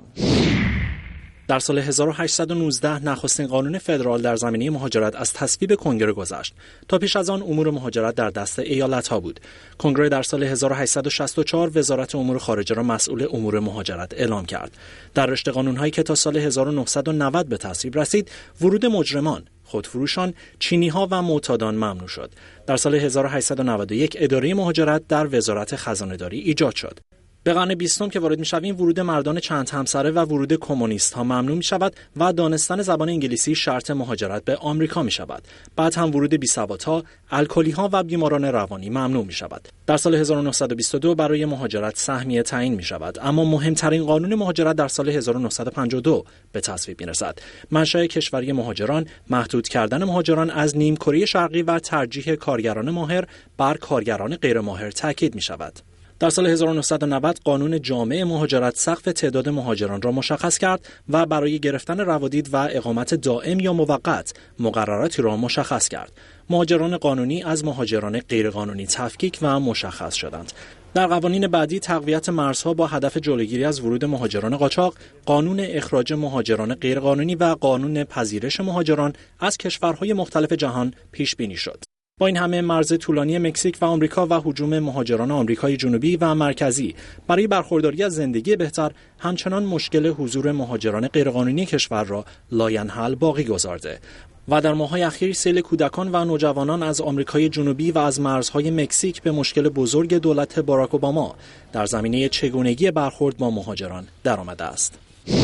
در سال 1819 نخستین قانون فدرال در زمینه مهاجرت از تصویب کنگره گذشت. تا پیش از آن امور مهاجرت در دست ایالت‌ها بود. کنگره در سال 1864 وزارت امور خارجه را مسئول امور مهاجرت اعلام کرد. در رشته قانون‌هایی که تا سال 1990 به تصویب رسید، ورود مجرمان، خودفروشان، چینی‌ها و معتادان ممنوع شد. در سال 1891 اداره مهاجرت در وزارت خزانه‌داری ایجاد شد. به قرن 20 که وارد می‌شویم ورود مردان چند همسره و ورود کمونیست‌ها ممنوع می‌شود و دانستن زبان انگلیسی شرط مهاجرت به آمریکا می‌شود. بعد هم ورود بی‌سوادها، الکلی‌ها و بیماران روانی ممنوع می‌شود. در سال 1922 برای مهاجرت سهمیه تعیین می‌شود، اما مهمترین قانون مهاجرت در سال 1952 به تصویب می‌رسد. منشأ کشوری مهاجران، محدود کردن مهاجران از نیمکره شرقی و ترجیح کارگران ماهر بر کارگران غیر ماهر تاکید می‌شود. در سال 1990 قانون جامع مهاجرت سقف تعداد مهاجران را مشخص کرد و برای گرفتن روادید و اقامت دائم یا موقت مقرراتی را مشخص کرد. مهاجران قانونی از مهاجران غیرقانونی تفکیک و مشخص شدند. در قوانین بعدی تقویت مرزها با هدف جلوگیری از ورود مهاجران قاچاق، قانون اخراج مهاجران غیرقانونی و قانون پذیرش مهاجران از کشورهای مختلف جهان پیش بینی شد. با این همه مرز طولانی مکزیک و آمریکا و هجوم مهاجران آمریکای جنوبی و مرکزی برای برخورداری از زندگی بهتر همچنان مشکل حضور مهاجران غیرقانونی کشور را لاینحل باقی گذارده و در ماه‌های اخیر سیل کودکان و نوجوانان از آمریکای جنوبی و از مرزهای مکزیک به مشکل بزرگ دولت باراک اوباما در زمینه چگونگی برخورد با مهاجران درآمده است.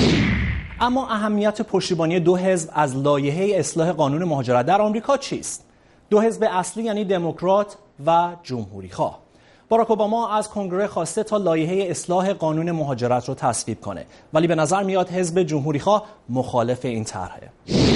اما اهمیت پشتیبانی دو حزب از لایحه اصلاح قانون مهاجرت در آمریکا چیست؟ دو حزب اصلی یعنی دموکرات و جمهوری‌خواه. باراک اوباما از کنگره خواسته تا لایحه اصلاح قانون مهاجرت رو تصویب کنه، ولی به نظر میاد حزب جمهوری‌خواه مخالف این طرحه.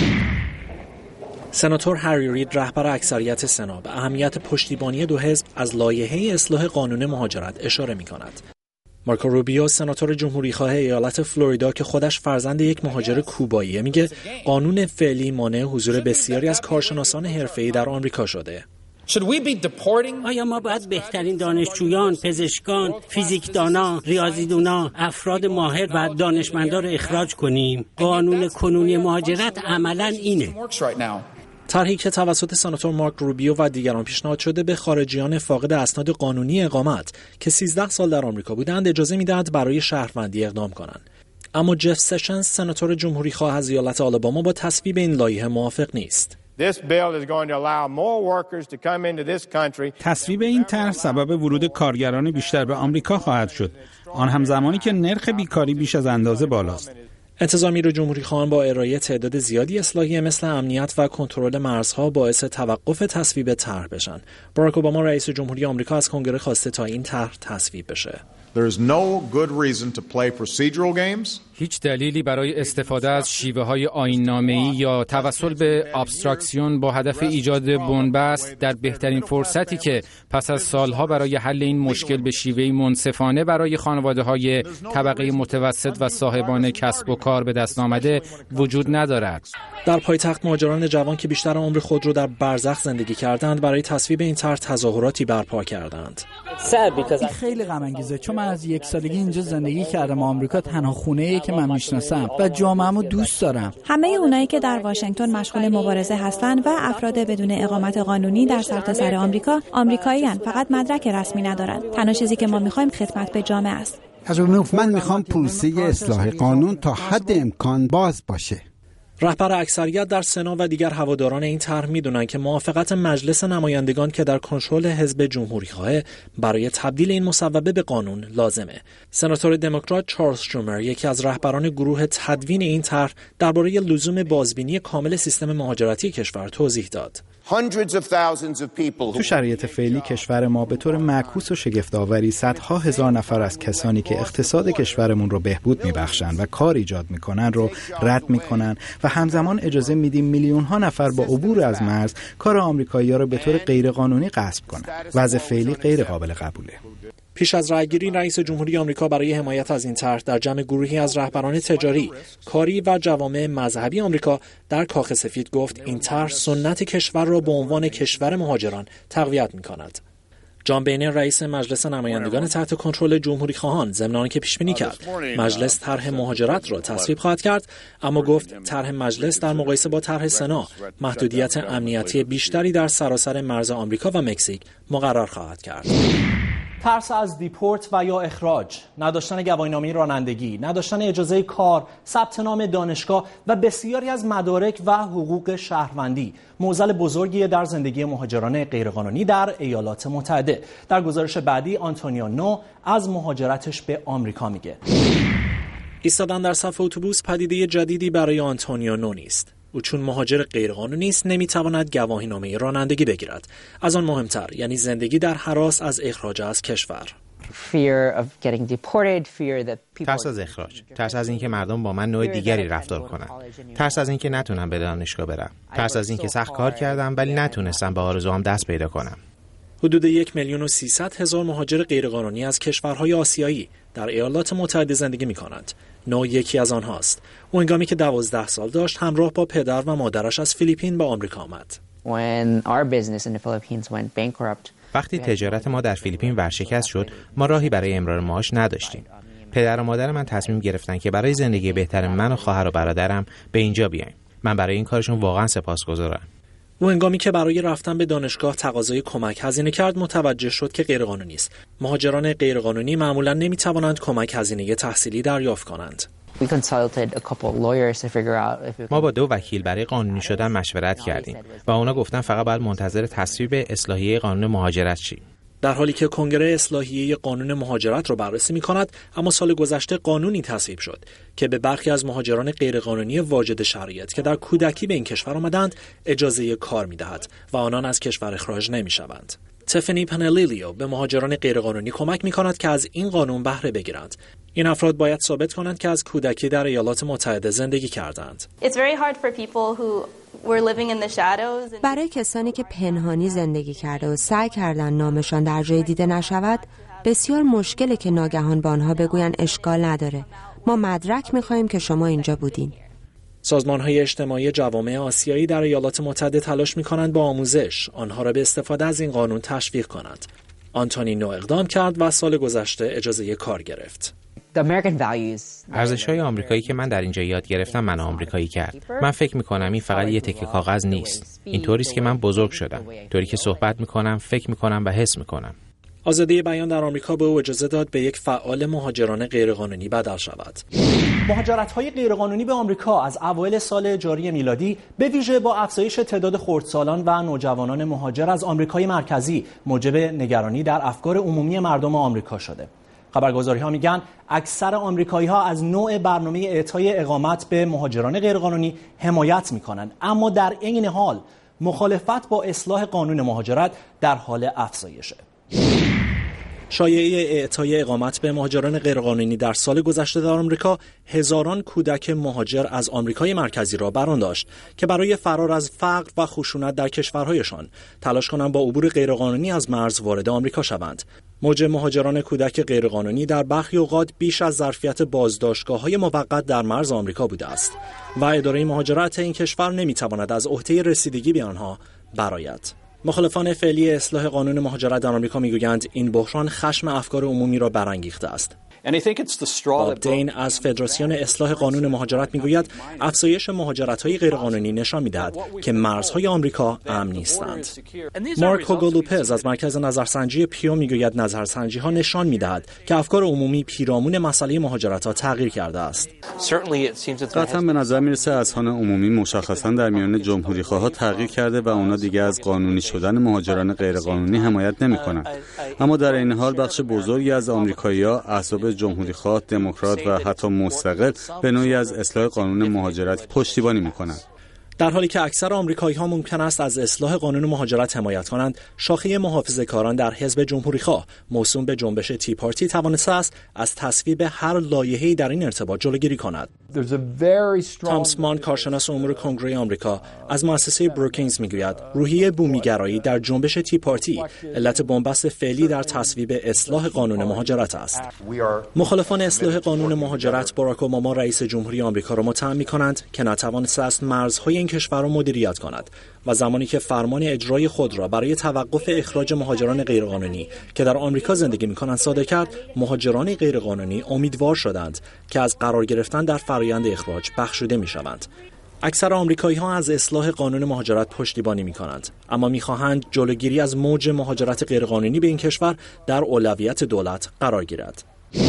سناتور هری رید رهبر اکثریت سنا به اهمیت پشتیبانی دو حزب از لایحه اصلاح قانون مهاجرت اشاره می‌کند. مارکو روبیو سناتور جمهوری‌خواه ایالت فلوریدا که خودش فرزند یک مهاجر کوباییه میگه قانون فعلی مانع حضور بسیاری از کارشناسان حرفه‌ای در آمریکا شده. آیا ما باید بهترین دانشجویان، پزشکان، فیزیکدانا، ریاضیدونا، افراد ماهر و دانشمندان را اخراج کنیم؟ قانون کنونی مهاجرت عملاً اینه. طرحی که توسط سناتور مارک روبیو و دیگران پیشنهاد شده به خارجیان فاقد اسناد قانونی اقامت که 13 سال در آمریکا بودند اجازه میدهد برای شهروندی اقدام کنند. اما جف سشنز سناتور جمهوری‌خواه از ایالت آلاباما با تصویب این لایحه موافق نیست. تصویب این طرح سبب ورود کارگران بیشتر به آمریکا خواهد شد، آن هم زمانی که نرخ بیکاری بیش از اندازه بالاست. انتظامی جمهوری‌خواهان با ارائه تعداد زیادی اصلاحیه مثل امنیت و کنترل مرزها باعث توقف تصویب طرح بشن. باراک اوباما رئیس جمهوری آمریکا از کنگره خواسته تا این طرح تصویب بشه. هیچ دلیلی برای استفاده از شیوه‌های آیین‌نامه‌ای یا توسل به ابستراکسیون با هدف ایجاد بنبست در بهترین فرصتی که پس از سالها برای حل این مشکل به شیوهی منصفانه برای خانواده‌های طبقه متوسط و صاحبان کسب و کار به دست آمده وجود ندارد. در پایتخت مهاجران جوان که بیشتر عمر خود را در برزخ زندگی کردند برای تصویب این طرح تظاهراتی برپا کردند. این خیلی غم انگیزه، چون من از 1 سالگی اینجا زندگی کردم. آمریکا تنها خونه‌ایه که من میشناسم و جامعه‌مو دوست دارم. همه اونایی که در واشنگتن مشغول مبارزه هستند و افراد بدون اقامت قانونی در سرتاسر آمریکا آمریکایی‌اند، فقط مدرک رسمی ندارند. تنها چیزی که ما می‌خوایم خدمت به جامعه است. من می‌خوام پروسه اصلاح قانون تا حد امکان باز باشه. رهبر اکثریت در سنا و دیگر هواداران این طرح میدونن که موافقت مجلس نمایندگان که در کنترل حزب جمهوری‌خواه برای تبدیل این مصوبه به قانون لازمه. سناتور دموکرات چارلز شومر، یکی از رهبران گروه تدوین این طرح، درباره لزوم بازبینی کامل سیستم مهاجرتی کشور توضیح داد. تو شرایط فعلی کشور ما به طور معکوس و شگفت‌آوری صدها هزار نفر از کسانی که اقتصاد کشورمون رو بهبود میبخشن و کار ایجاد میکنن رو رد میکنن و همزمان اجازه میدیم میلیون‌ها نفر با عبور از مرز کار آمریکایی‌ها رو به طور غیرقانونی غصب کنن. وضع فعلی غیر قابل قبوله. پیش از رأیگیری رئیس جمهوری آمریکا برای حمایت از این طرح در جمع گروهی از رهبران تجاری، کاری و جوامع مذهبی آمریکا در کاخ سفید گفت این طرح سنت کشور را به عنوان کشور مهاجران تقویت می‌کند. جان بینر رئیس مجلس نمایندگان تحت کنترل جمهوری خواهان ضمن آنکه پیش بینی کرد مجلس طرح مهاجرت را تصویب خواهد کرد، اما گفت طرح مجلس در مقایسه با طرح سنا محدودیت امنیتی بیشتری در سراسر مرز آمریکا و مکزیک مقرر خواهد کرد. ترس از دیپورت و یا اخراج، نداشتن گواهینامه رانندگی، نداشتن اجازه کار، ثبت نام دانشگاه و بسیاری از مدارک و حقوق شهروندی معضل بزرگی در زندگی مهاجران غیرقانونی در ایالات متحده. در گزارش بعدی آنتونیو نو از مهاجرتش به آمریکا میگه. ایستادن در صف اتوبوس پدیده جدیدی برای آنتونیو نو نیست. او چون مهاجر غیرقانونی است نمیتواند گواهینامه رانندگی بگیرد. از آن مهمتر، یعنی زندگی در هراس از اخراج از کشور. ترس از اخراج، ترس از اینکه مردم با من نوع دیگری رفتار کنند، ترس از اینکه نتونم به دانشگاه برم، ترس از اینکه سخت کار کردم ولی نتونستم به آرزوام دست پیدا کنم. حدود 1,300,000 مهاجر غیرقانونی از کشورهای آسیایی در ایالات متحده زندگی می‌کنند. نو یکی از آنهاست. او هنگامی که 12 سال داشت همراه با پدر و مادرش از فیلیپین به آمریکا آمد. وقتی تجارت ما در فیلیپین ورشکست شد، ما راهی برای امرار معاش نداشتیم. پدر و مادر من تصمیم گرفتن که برای زندگی بهتر من و خواهر و برادرم به اینجا بیایم. من برای این کارشون واقعا سپاسگزارم. او هنگامی که برای رفتن به دانشگاه تقاضای کمک هزینه کرد متوجه شد که غیرقانونی است. مهاجران غیرقانونی معمولا نمیتوانند کمک هزینه تحصیلی دریافت کنند. ما با 2 وکیل برای قانونی شدن مشورت کردیم و اونا گفتن فقط باید منتظر تصویب اصلاحیه قانون مهاجرت شیم. در حالی که کنگره اصلاحیه قانون مهاجرت را بررسی می‌کند، اما سال گذشته قانونی تصویب شد که به برخی از مهاجران غیرقانونی واجد شرایط که در کودکی به این کشور آمدند اجازه کار می‌دهد و آنان از کشور اخراج نمی‌شوند. تفنی پنلیلیو به مهاجران غیرقانونی کمک می‌کند که از این قانون بهره بگیرند. این افراد باید ثابت کنند که از کودکی در ایالات متحده زندگی کردند. برای کسانی که پنهانی زندگی کرده و سعی کردن نامشان در جای دیده نشود، بسیار مشکله که ناگهان به آنها بگوین اشکال نداره، ما مدرک می‌خوایم که شما اینجا بودین. سازمان‌های اجتماعی جوامع آسیایی در ایالات متحده تلاش می‌کنند با آموزش آنها را به استفاده از این قانون تشویق کنند. آنتونی نو اقدام کرد و سال گذشته اجازه کار گرفت. ارزش‌های آمریکایی که من در اینجا یاد گرفتم من آمریکایی کرد. من فکر می‌کنم این فقط یه تکه کاغذ نیست. اینطوری است که من بزرگ شدم. طوری که صحبت می‌کنم، فکر می‌کنم و حس می‌کنم. آزادی بیان در آمریکا به او اجازه داد به یک فعال مهاجران غیرقانونی بدل شود. مهاجرت‌های غیرقانونی به آمریکا از اوایل سال جاری میلادی به ویژه با افزایش تعداد خردسالان و نوجوانان مهاجر از آمریکای مرکزی موجب نگرانی در افکار عمومی مردم آمریکا شده. خبرگزاری‌ها میگن اکثر آمریکایی‌ها از نوع برنامه اعطای اقامت به مهاجران غیرقانونی حمایت می‌کنند، اما در عین حال مخالفت با اصلاح قانون مهاجرت در حال افزایشه. شایعه اعطای اقامت به مهاجران غیرقانونی در سال گذشته در آمریکا هزاران کودک مهاجر از آمریکای مرکزی را برآن داشت که برای فرار از فقر و خشونت در کشورهایشان تلاش کنند با عبور غیرقانونی از مرز وارد آمریکا شوند. موج مهاجران کودک غیرقانونی در برخی اوقات بیش از ظرفیت بازداشتگاه‌های موقت در مرز آمریکا بوده است و اداره مهاجرت این کشور نمی‌تواند از عهده رسیدگی به آنها برآید. مخالفان فعلی اصلاح قانون مهاجرت در آمریکا میگویند این بحران خشم افکار عمومی را برانگیخته است. باب دین از فدراسیون اصلاح قانون مهاجرت میگوید افزایش مهاجرت‌های غیرقانونی نشان می‌دهد که مرزهای آمریکا امن نیستند. مارک هوگو لوپز از مرکز نظرسنجی پیو میگوید نظرسنجی‌ها نشان می‌دهد که افکار عمومی پیرامون مسئله مهاجرت‌ها تغییر کرده است. قطعاً به نظر میرسه اذهان عمومی مشخصاً در میان جمهوری‌خواها تغییر کرده و اونا دیگه از قانونی شدن مهاجران غیرقانونی حمایت نمی‌کنند. اما در این حال بخش بزرگی از آمریکایی‌ها احزاب جمهوری‌خواه، دموکرات و حتی مستقل به نوعی از اصلاح قانون مهاجرت پشتیبانی می‌کنند. در حالی که اکثر آمریکایی‌ها ممکن است از اصلاح قانون مهاجرت حمایت کنند، شاخه محافظه‌کاران در حزب جمهوری‌خواه موسوم به جنبش تی پارتی توانسته است از تصویب هر لایحه‌ای در این ارتباط جلوگیری کند. تامس مان، کارشناس امور کنگره آمریکا، از مؤسسه بروکینگز میگوید روحیه بومیگرایی در جنبش تی پارتی علت بنبست فعلی در تصویب اصلاح قانون مهاجرت است. مخالفان اصلاح قانون مهاجرت باراک اوباما رئیس جمهوری آمریکا را متهم می‌کنند که نتوانسته است مرزهای این کشور را مدیریت کند و زمانی که فرمان اجرایی خود را برای توقف اخراج مهاجران غیرقانونی که در آمریکا زندگی می‌کنند صادر کرد، مهاجران غیرقانونی امیدوار شدند که از قرار گرفتن در فرآیند اخراج بخشوده می‌شوند. اکثر آمریکایی‌ها از اصلاح قانون مهاجرت پشتیبانی می‌کنند، اما می‌خواهند جلوگیری از موج مهاجرت غیرقانونی به این کشور در اولویت دولت قرار گیرد.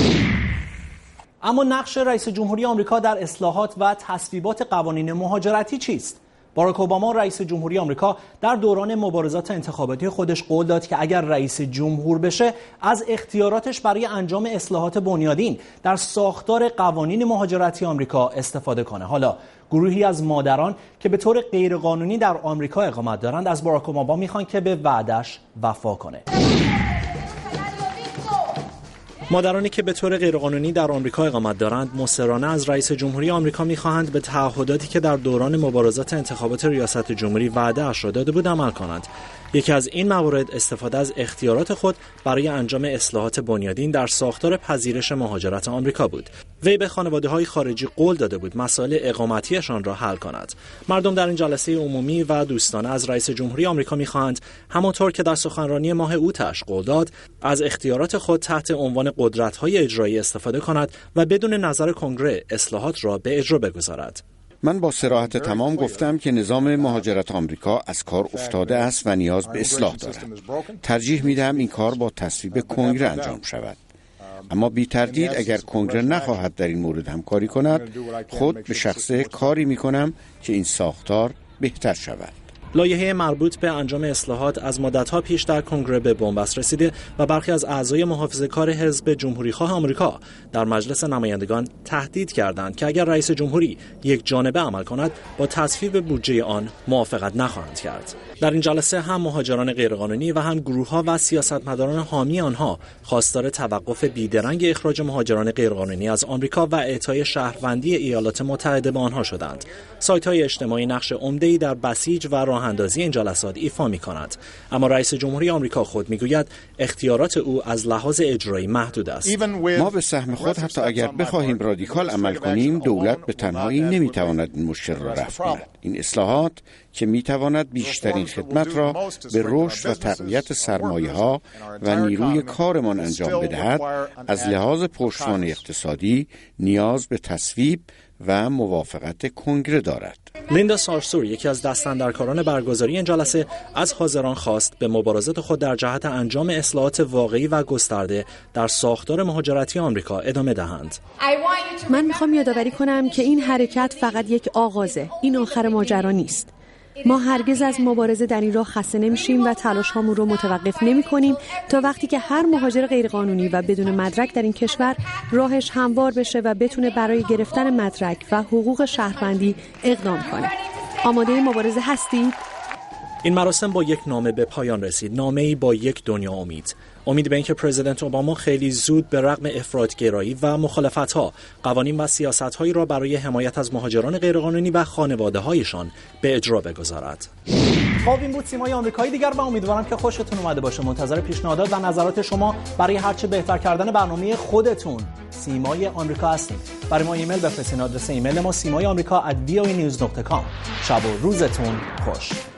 اما نقش رئیس جمهوری آمریکا در اصلاحات و تصویبات قوانین مهاجرتی چیست؟ باراک اوباما رئیس جمهوری آمریکا در دوران مبارزات انتخاباتی خودش قول داد که اگر رئیس جمهور بشه از اختیاراتش برای انجام اصلاحات بنیادین در ساختار قوانین مهاجرتی آمریکا استفاده کنه. حالا گروهی از مادران که به طور غیرقانونی در آمریکا اقامت دارند از باراک اوباما میخوان که به وعدش وفا کنه. مادرانی که به طور غیرقانونی در آمریکا اقامت دارند مصرانه از رئیس جمهوری آمریکا می‌خواهند به تعهداتی که در دوران مبارزات انتخابات ریاست جمهوری وعده‌اش را داده بود عمل کنند. یکی از این موارد استفاده از اختیارات خود برای انجام اصلاحات بنیادین در ساختار پذیرش مهاجرت آمریکا بود. وی به خانواده‌های خارجی قول داده بود مسائل اقامتیشان را حل کند. مردم در این جلسه عمومی و دوستانه از رئیس جمهوری آمریکا می‌خواهند همانطور که در سخنرانی ماه اوتش قول داد از اختیارات خود تحت عنوان قدرت‌های اجرایی استفاده کند و بدون نظر کنگره اصلاحات را به اجرا بگذارد. من با صراحت تمام گفتم که نظام مهاجرت آمریکا از کار افتاده است و نیاز به اصلاح دارد. ترجیح میدهم این کار با تصویب کنگره انجام شود. اما بی تردید اگر کنگره نخواهد در این مورد همکاری کند، خود به شخصه کاری میکنم که این ساختار بهتر شود. لایحه مربوط به انجام اصلاحات از مدت‌ها پیش در کنگره به بنبست رسیده و برخی از اعضای محافظه‌کار حزب جمهوری‌خواه آمریکا در مجلس نمایندگان تهدید کردند که اگر رئیس جمهوری یک جانبه عمل کند با تصویب بودجه آن موافقت نخواهند کرد. در این جلسه هم مهاجران غیرقانونی و هم گروه‌ها و سیاستمداران حامی آنها خواستار توقف بیدرنگ اخراج مهاجران غیرقانونی از آمریکا و اعطای شهروندی ایالات متحده به آنها شدند. سایت‌های اجتماعی نقش عمده‌ای در بسیج و راه‌اندازی این جلسات ایفا می‌کند، اما رئیس جمهوری آمریکا خود می‌گوید اختیارات او از لحاظ اجرایی محدود است. ما به سهم خود حتی اگر بخواهیم رادیکال عمل کنیم، دولت به تنهایی نمی‌تواند این مشکل را رفع کند. این اصلاحات که می‌تواند بیشترین خدمت را به رشد و تقویت سرمایه‌ها و نیروی کارمان انجام بدهد، از لحاظ پشتوانه اقتصادی نیاز به تصویب و موافقت کنگره دارد. لیندا سارسور، یکی از دستاندرکاران برگزاری این جلسه، از حاضران خواست به مبارزات خود در جهت انجام اصلاحات واقعی و گسترده در ساختار مهاجرتی آمریکا ادامه دهند. من میخوام یادآوری کنم که این حرکت فقط یک آغازه، این آخر ماجرا نیست. ما هرگز از مبارزه در این راه خسته نمیشیم و تلاش هامون رو متوقف نمی کنیم تا وقتی که هر مهاجر غیرقانونی و بدون مدرک در این کشور راهش هموار بشه و بتونه برای گرفتن مدرک و حقوق شهروندی اقدام کنه. آماده مبارزه هستید؟ این مراسم با یک نامه به پایان رسید، نامه‌ای با یک دنیا امید. امید به اینکه پرزیدنت اوباما خیلی زود به رغم افراط‌گرایی و مخالفت‌ها قوانین و سیاست‌هایی را برای حمایت از مهاجران غیرقانونی و خانواده‌هایشان به اجرا بگذارد. خب این بود سیمای آمریکایی دیگر و امیدوارم که خوشتون اومده باشه. منتظر پیشنهادات و نظرات شما برای هرچه بهتر کردن برنامه خودتون سیمای آمریکا هستیم. برای ما ایمیل بفرستین. آدرس ایمیل ما simaiamerica@voanews.com. شب و روزتون خوش.